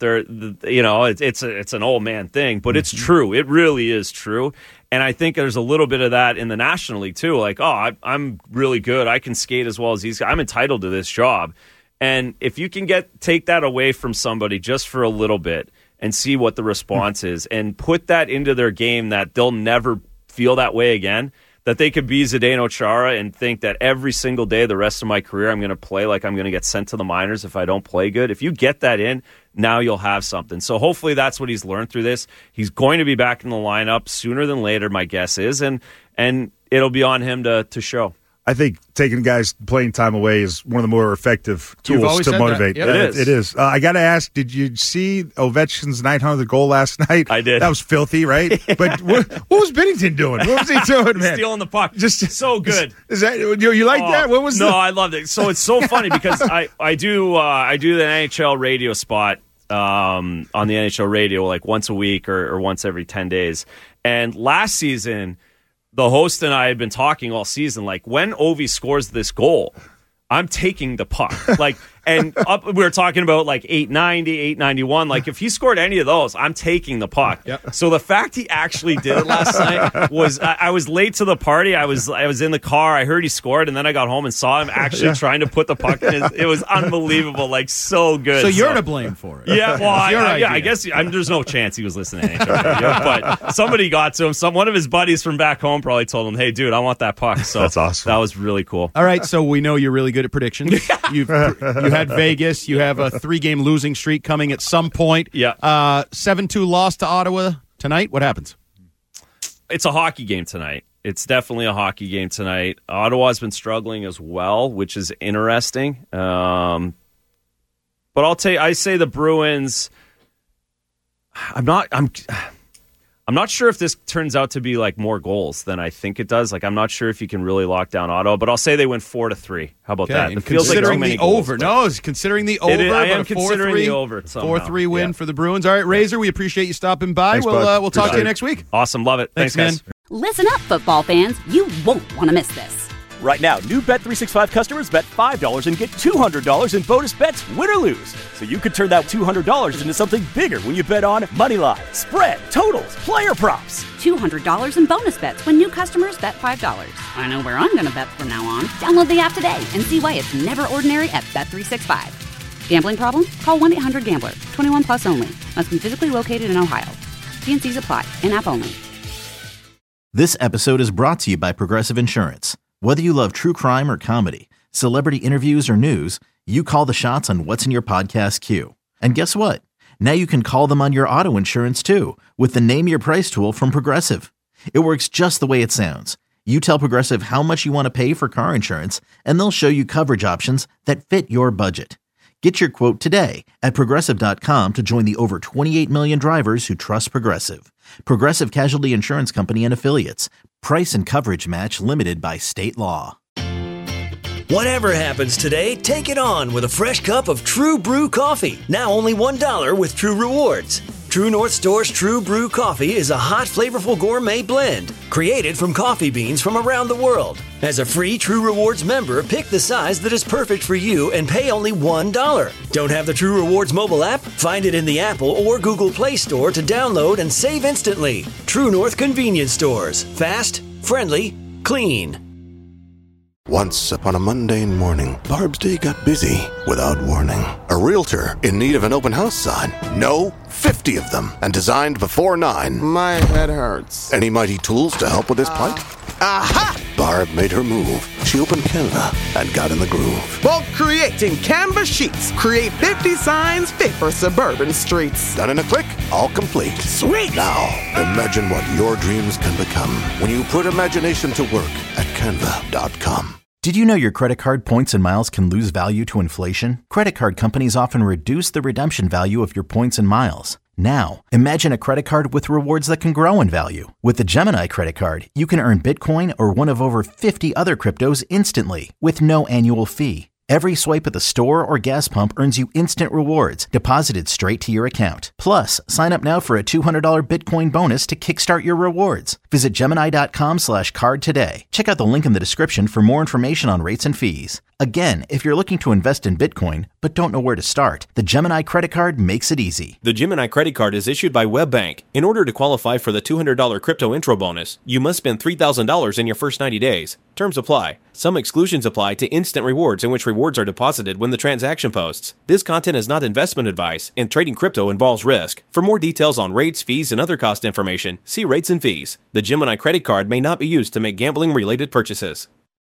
It's an old man thing, but it's true. It really is true. And I think there's a little bit of that in the National League too. Like, I'm really good. I can skate as well as these guys. I'm entitled to this job. And if you can take that away from somebody just for a little bit and see what the response is and put that into their game, that they'll never feel that way again, that they could be Zdeno Chara and think that every single day the rest of my career I'm going to play like I'm going to get sent to the minors if I don't play good. If you get that in, now you'll have something. So hopefully that's what he's learned through this. He's going to be back in the lineup sooner than later, my guess is, and it'll be on him to show. I think taking guys playing time away is one of the more effective tools to motivate. Yep. It is. I got to ask, did you see Ovechkin's 900th goal last night? I did. That was filthy, right? But what was Binnington doing? What was he doing, man? Stealing the puck. Just so good. Is that you like that? What was? I loved it. So it's so funny because I do the NHL radio spot on the NHL radio like once a week or once every 10 days. And last season, the host and I had been talking all season, like, when Ovi scores this goal, I'm taking the puck. Like, and we were talking about like 890, 891. Like, if he scored any of those, I'm taking the puck. Yep. So the fact he actually did it last night was, I was late to the party. I was in the car. I heard he scored, and then I got home and saw him actually trying to put the puck in his. It was unbelievable, like, so good. So you're to blame for it. Yeah, well, I guess there's no chance he was listening to NHL radio, but somebody got to him. One of his buddies from back home probably told him, "Hey, dude, I want that puck." So that's awesome. That was really cool. All right, so we know you're really good at predictions. You had Vegas. You have a 3-game losing streak coming at some point. Yeah. 7-2 loss to Ottawa tonight. What happens? It's a hockey game tonight. It's definitely a hockey game tonight. Ottawa's been struggling as well, which is interesting. But I say the Bruins. I'm not sure if this turns out to be like more goals than I think it does. Like, I'm not sure if you can really lock down Ottawa, but I'll say they win 4-3. How about that? It feels like too many goals, over. No, it's considering the over. I am considering the over. 4-3 win for the Bruins. All right, Razor, we appreciate you stopping by. Thanks, we'll talk to you next week. Awesome. Love it. Thanks man. guys. Listen up, football fans. You won't want to miss this. Right now, new Bet365 customers bet $5 and get $200 in bonus bets, win or lose. So you could turn that $200 into something bigger when you bet on Moneyline, spread, totals, player props. $200 in bonus bets when new customers bet $5. I know where I'm going to bet from now on. Download the app today and see why it's never ordinary at Bet365. Gambling problem? Call 1-800-GAMBLER. 21 plus only. Must be physically located in Ohio. T&Cs apply. In-app only. This episode is brought to you by Progressive Insurance. Whether you love true crime or comedy, celebrity interviews or news, you call the shots on what's in your podcast queue. And guess what? Now you can call them on your auto insurance too with the Name Your Price tool from Progressive. It works just the way it sounds. You tell Progressive how much you want to pay for car insurance, and they'll show you coverage options that fit your budget. Get your quote today at Progressive.com to join the over 28 million drivers who trust Progressive. Progressive Casualty Insurance Company and Affiliates. Price and coverage match limited by state law. Whatever happens today, take it on with a fresh cup of True Brew coffee. Now only $1 with True Rewards. True North Store's True Brew coffee is a hot, flavorful gourmet blend created from coffee beans from around the world. As a free True Rewards member, pick the size that is perfect for you and pay only $1. Don't have the True Rewards mobile app? Find it in the Apple or Google Play Store to download and save instantly. True North Convenience Stores. Fast, friendly, clean. Once upon a mundane morning, Barb's day got busy without warning. A realtor in need of an open house sign. No, 50 of them, and designed before 9. My head hurts. Any mighty tools to help with this plight? Aha! Barb made her move. She opened Canva and got in the groove. Bulk creating Canva sheets. Create 50 signs fit for suburban streets. Done in a click, all complete. Sweet! Now, imagine what your dreams can become when you put imagination to work at Canva.com. Did you know your credit card points and miles can lose value to inflation? Credit card companies often reduce the redemption value of your points and miles. Now, imagine a credit card with rewards that can grow in value. With the Gemini credit card, you can earn Bitcoin or one of over 50 other cryptos instantly with no annual fee. Every swipe at the store or gas pump earns you instant rewards deposited straight to your account. Plus, sign up now for a $200 Bitcoin bonus to kickstart your rewards. Visit Gemini.com/card today. Check out the link in the description for more information on rates and fees. Again, if you're looking to invest in Bitcoin but don't know where to start, the Gemini credit card makes it easy. The Gemini credit card is issued by WebBank. In order to qualify for the $200 crypto intro bonus, you must spend $3,000 in your first 90 days. Terms apply. Some exclusions apply to instant rewards in which rewards are deposited when the transaction posts. This content is not investment advice, and trading crypto involves risk. For more details on rates, fees, and other cost information, see rates and fees. The Gemini credit card may not be used to make gambling-related purchases.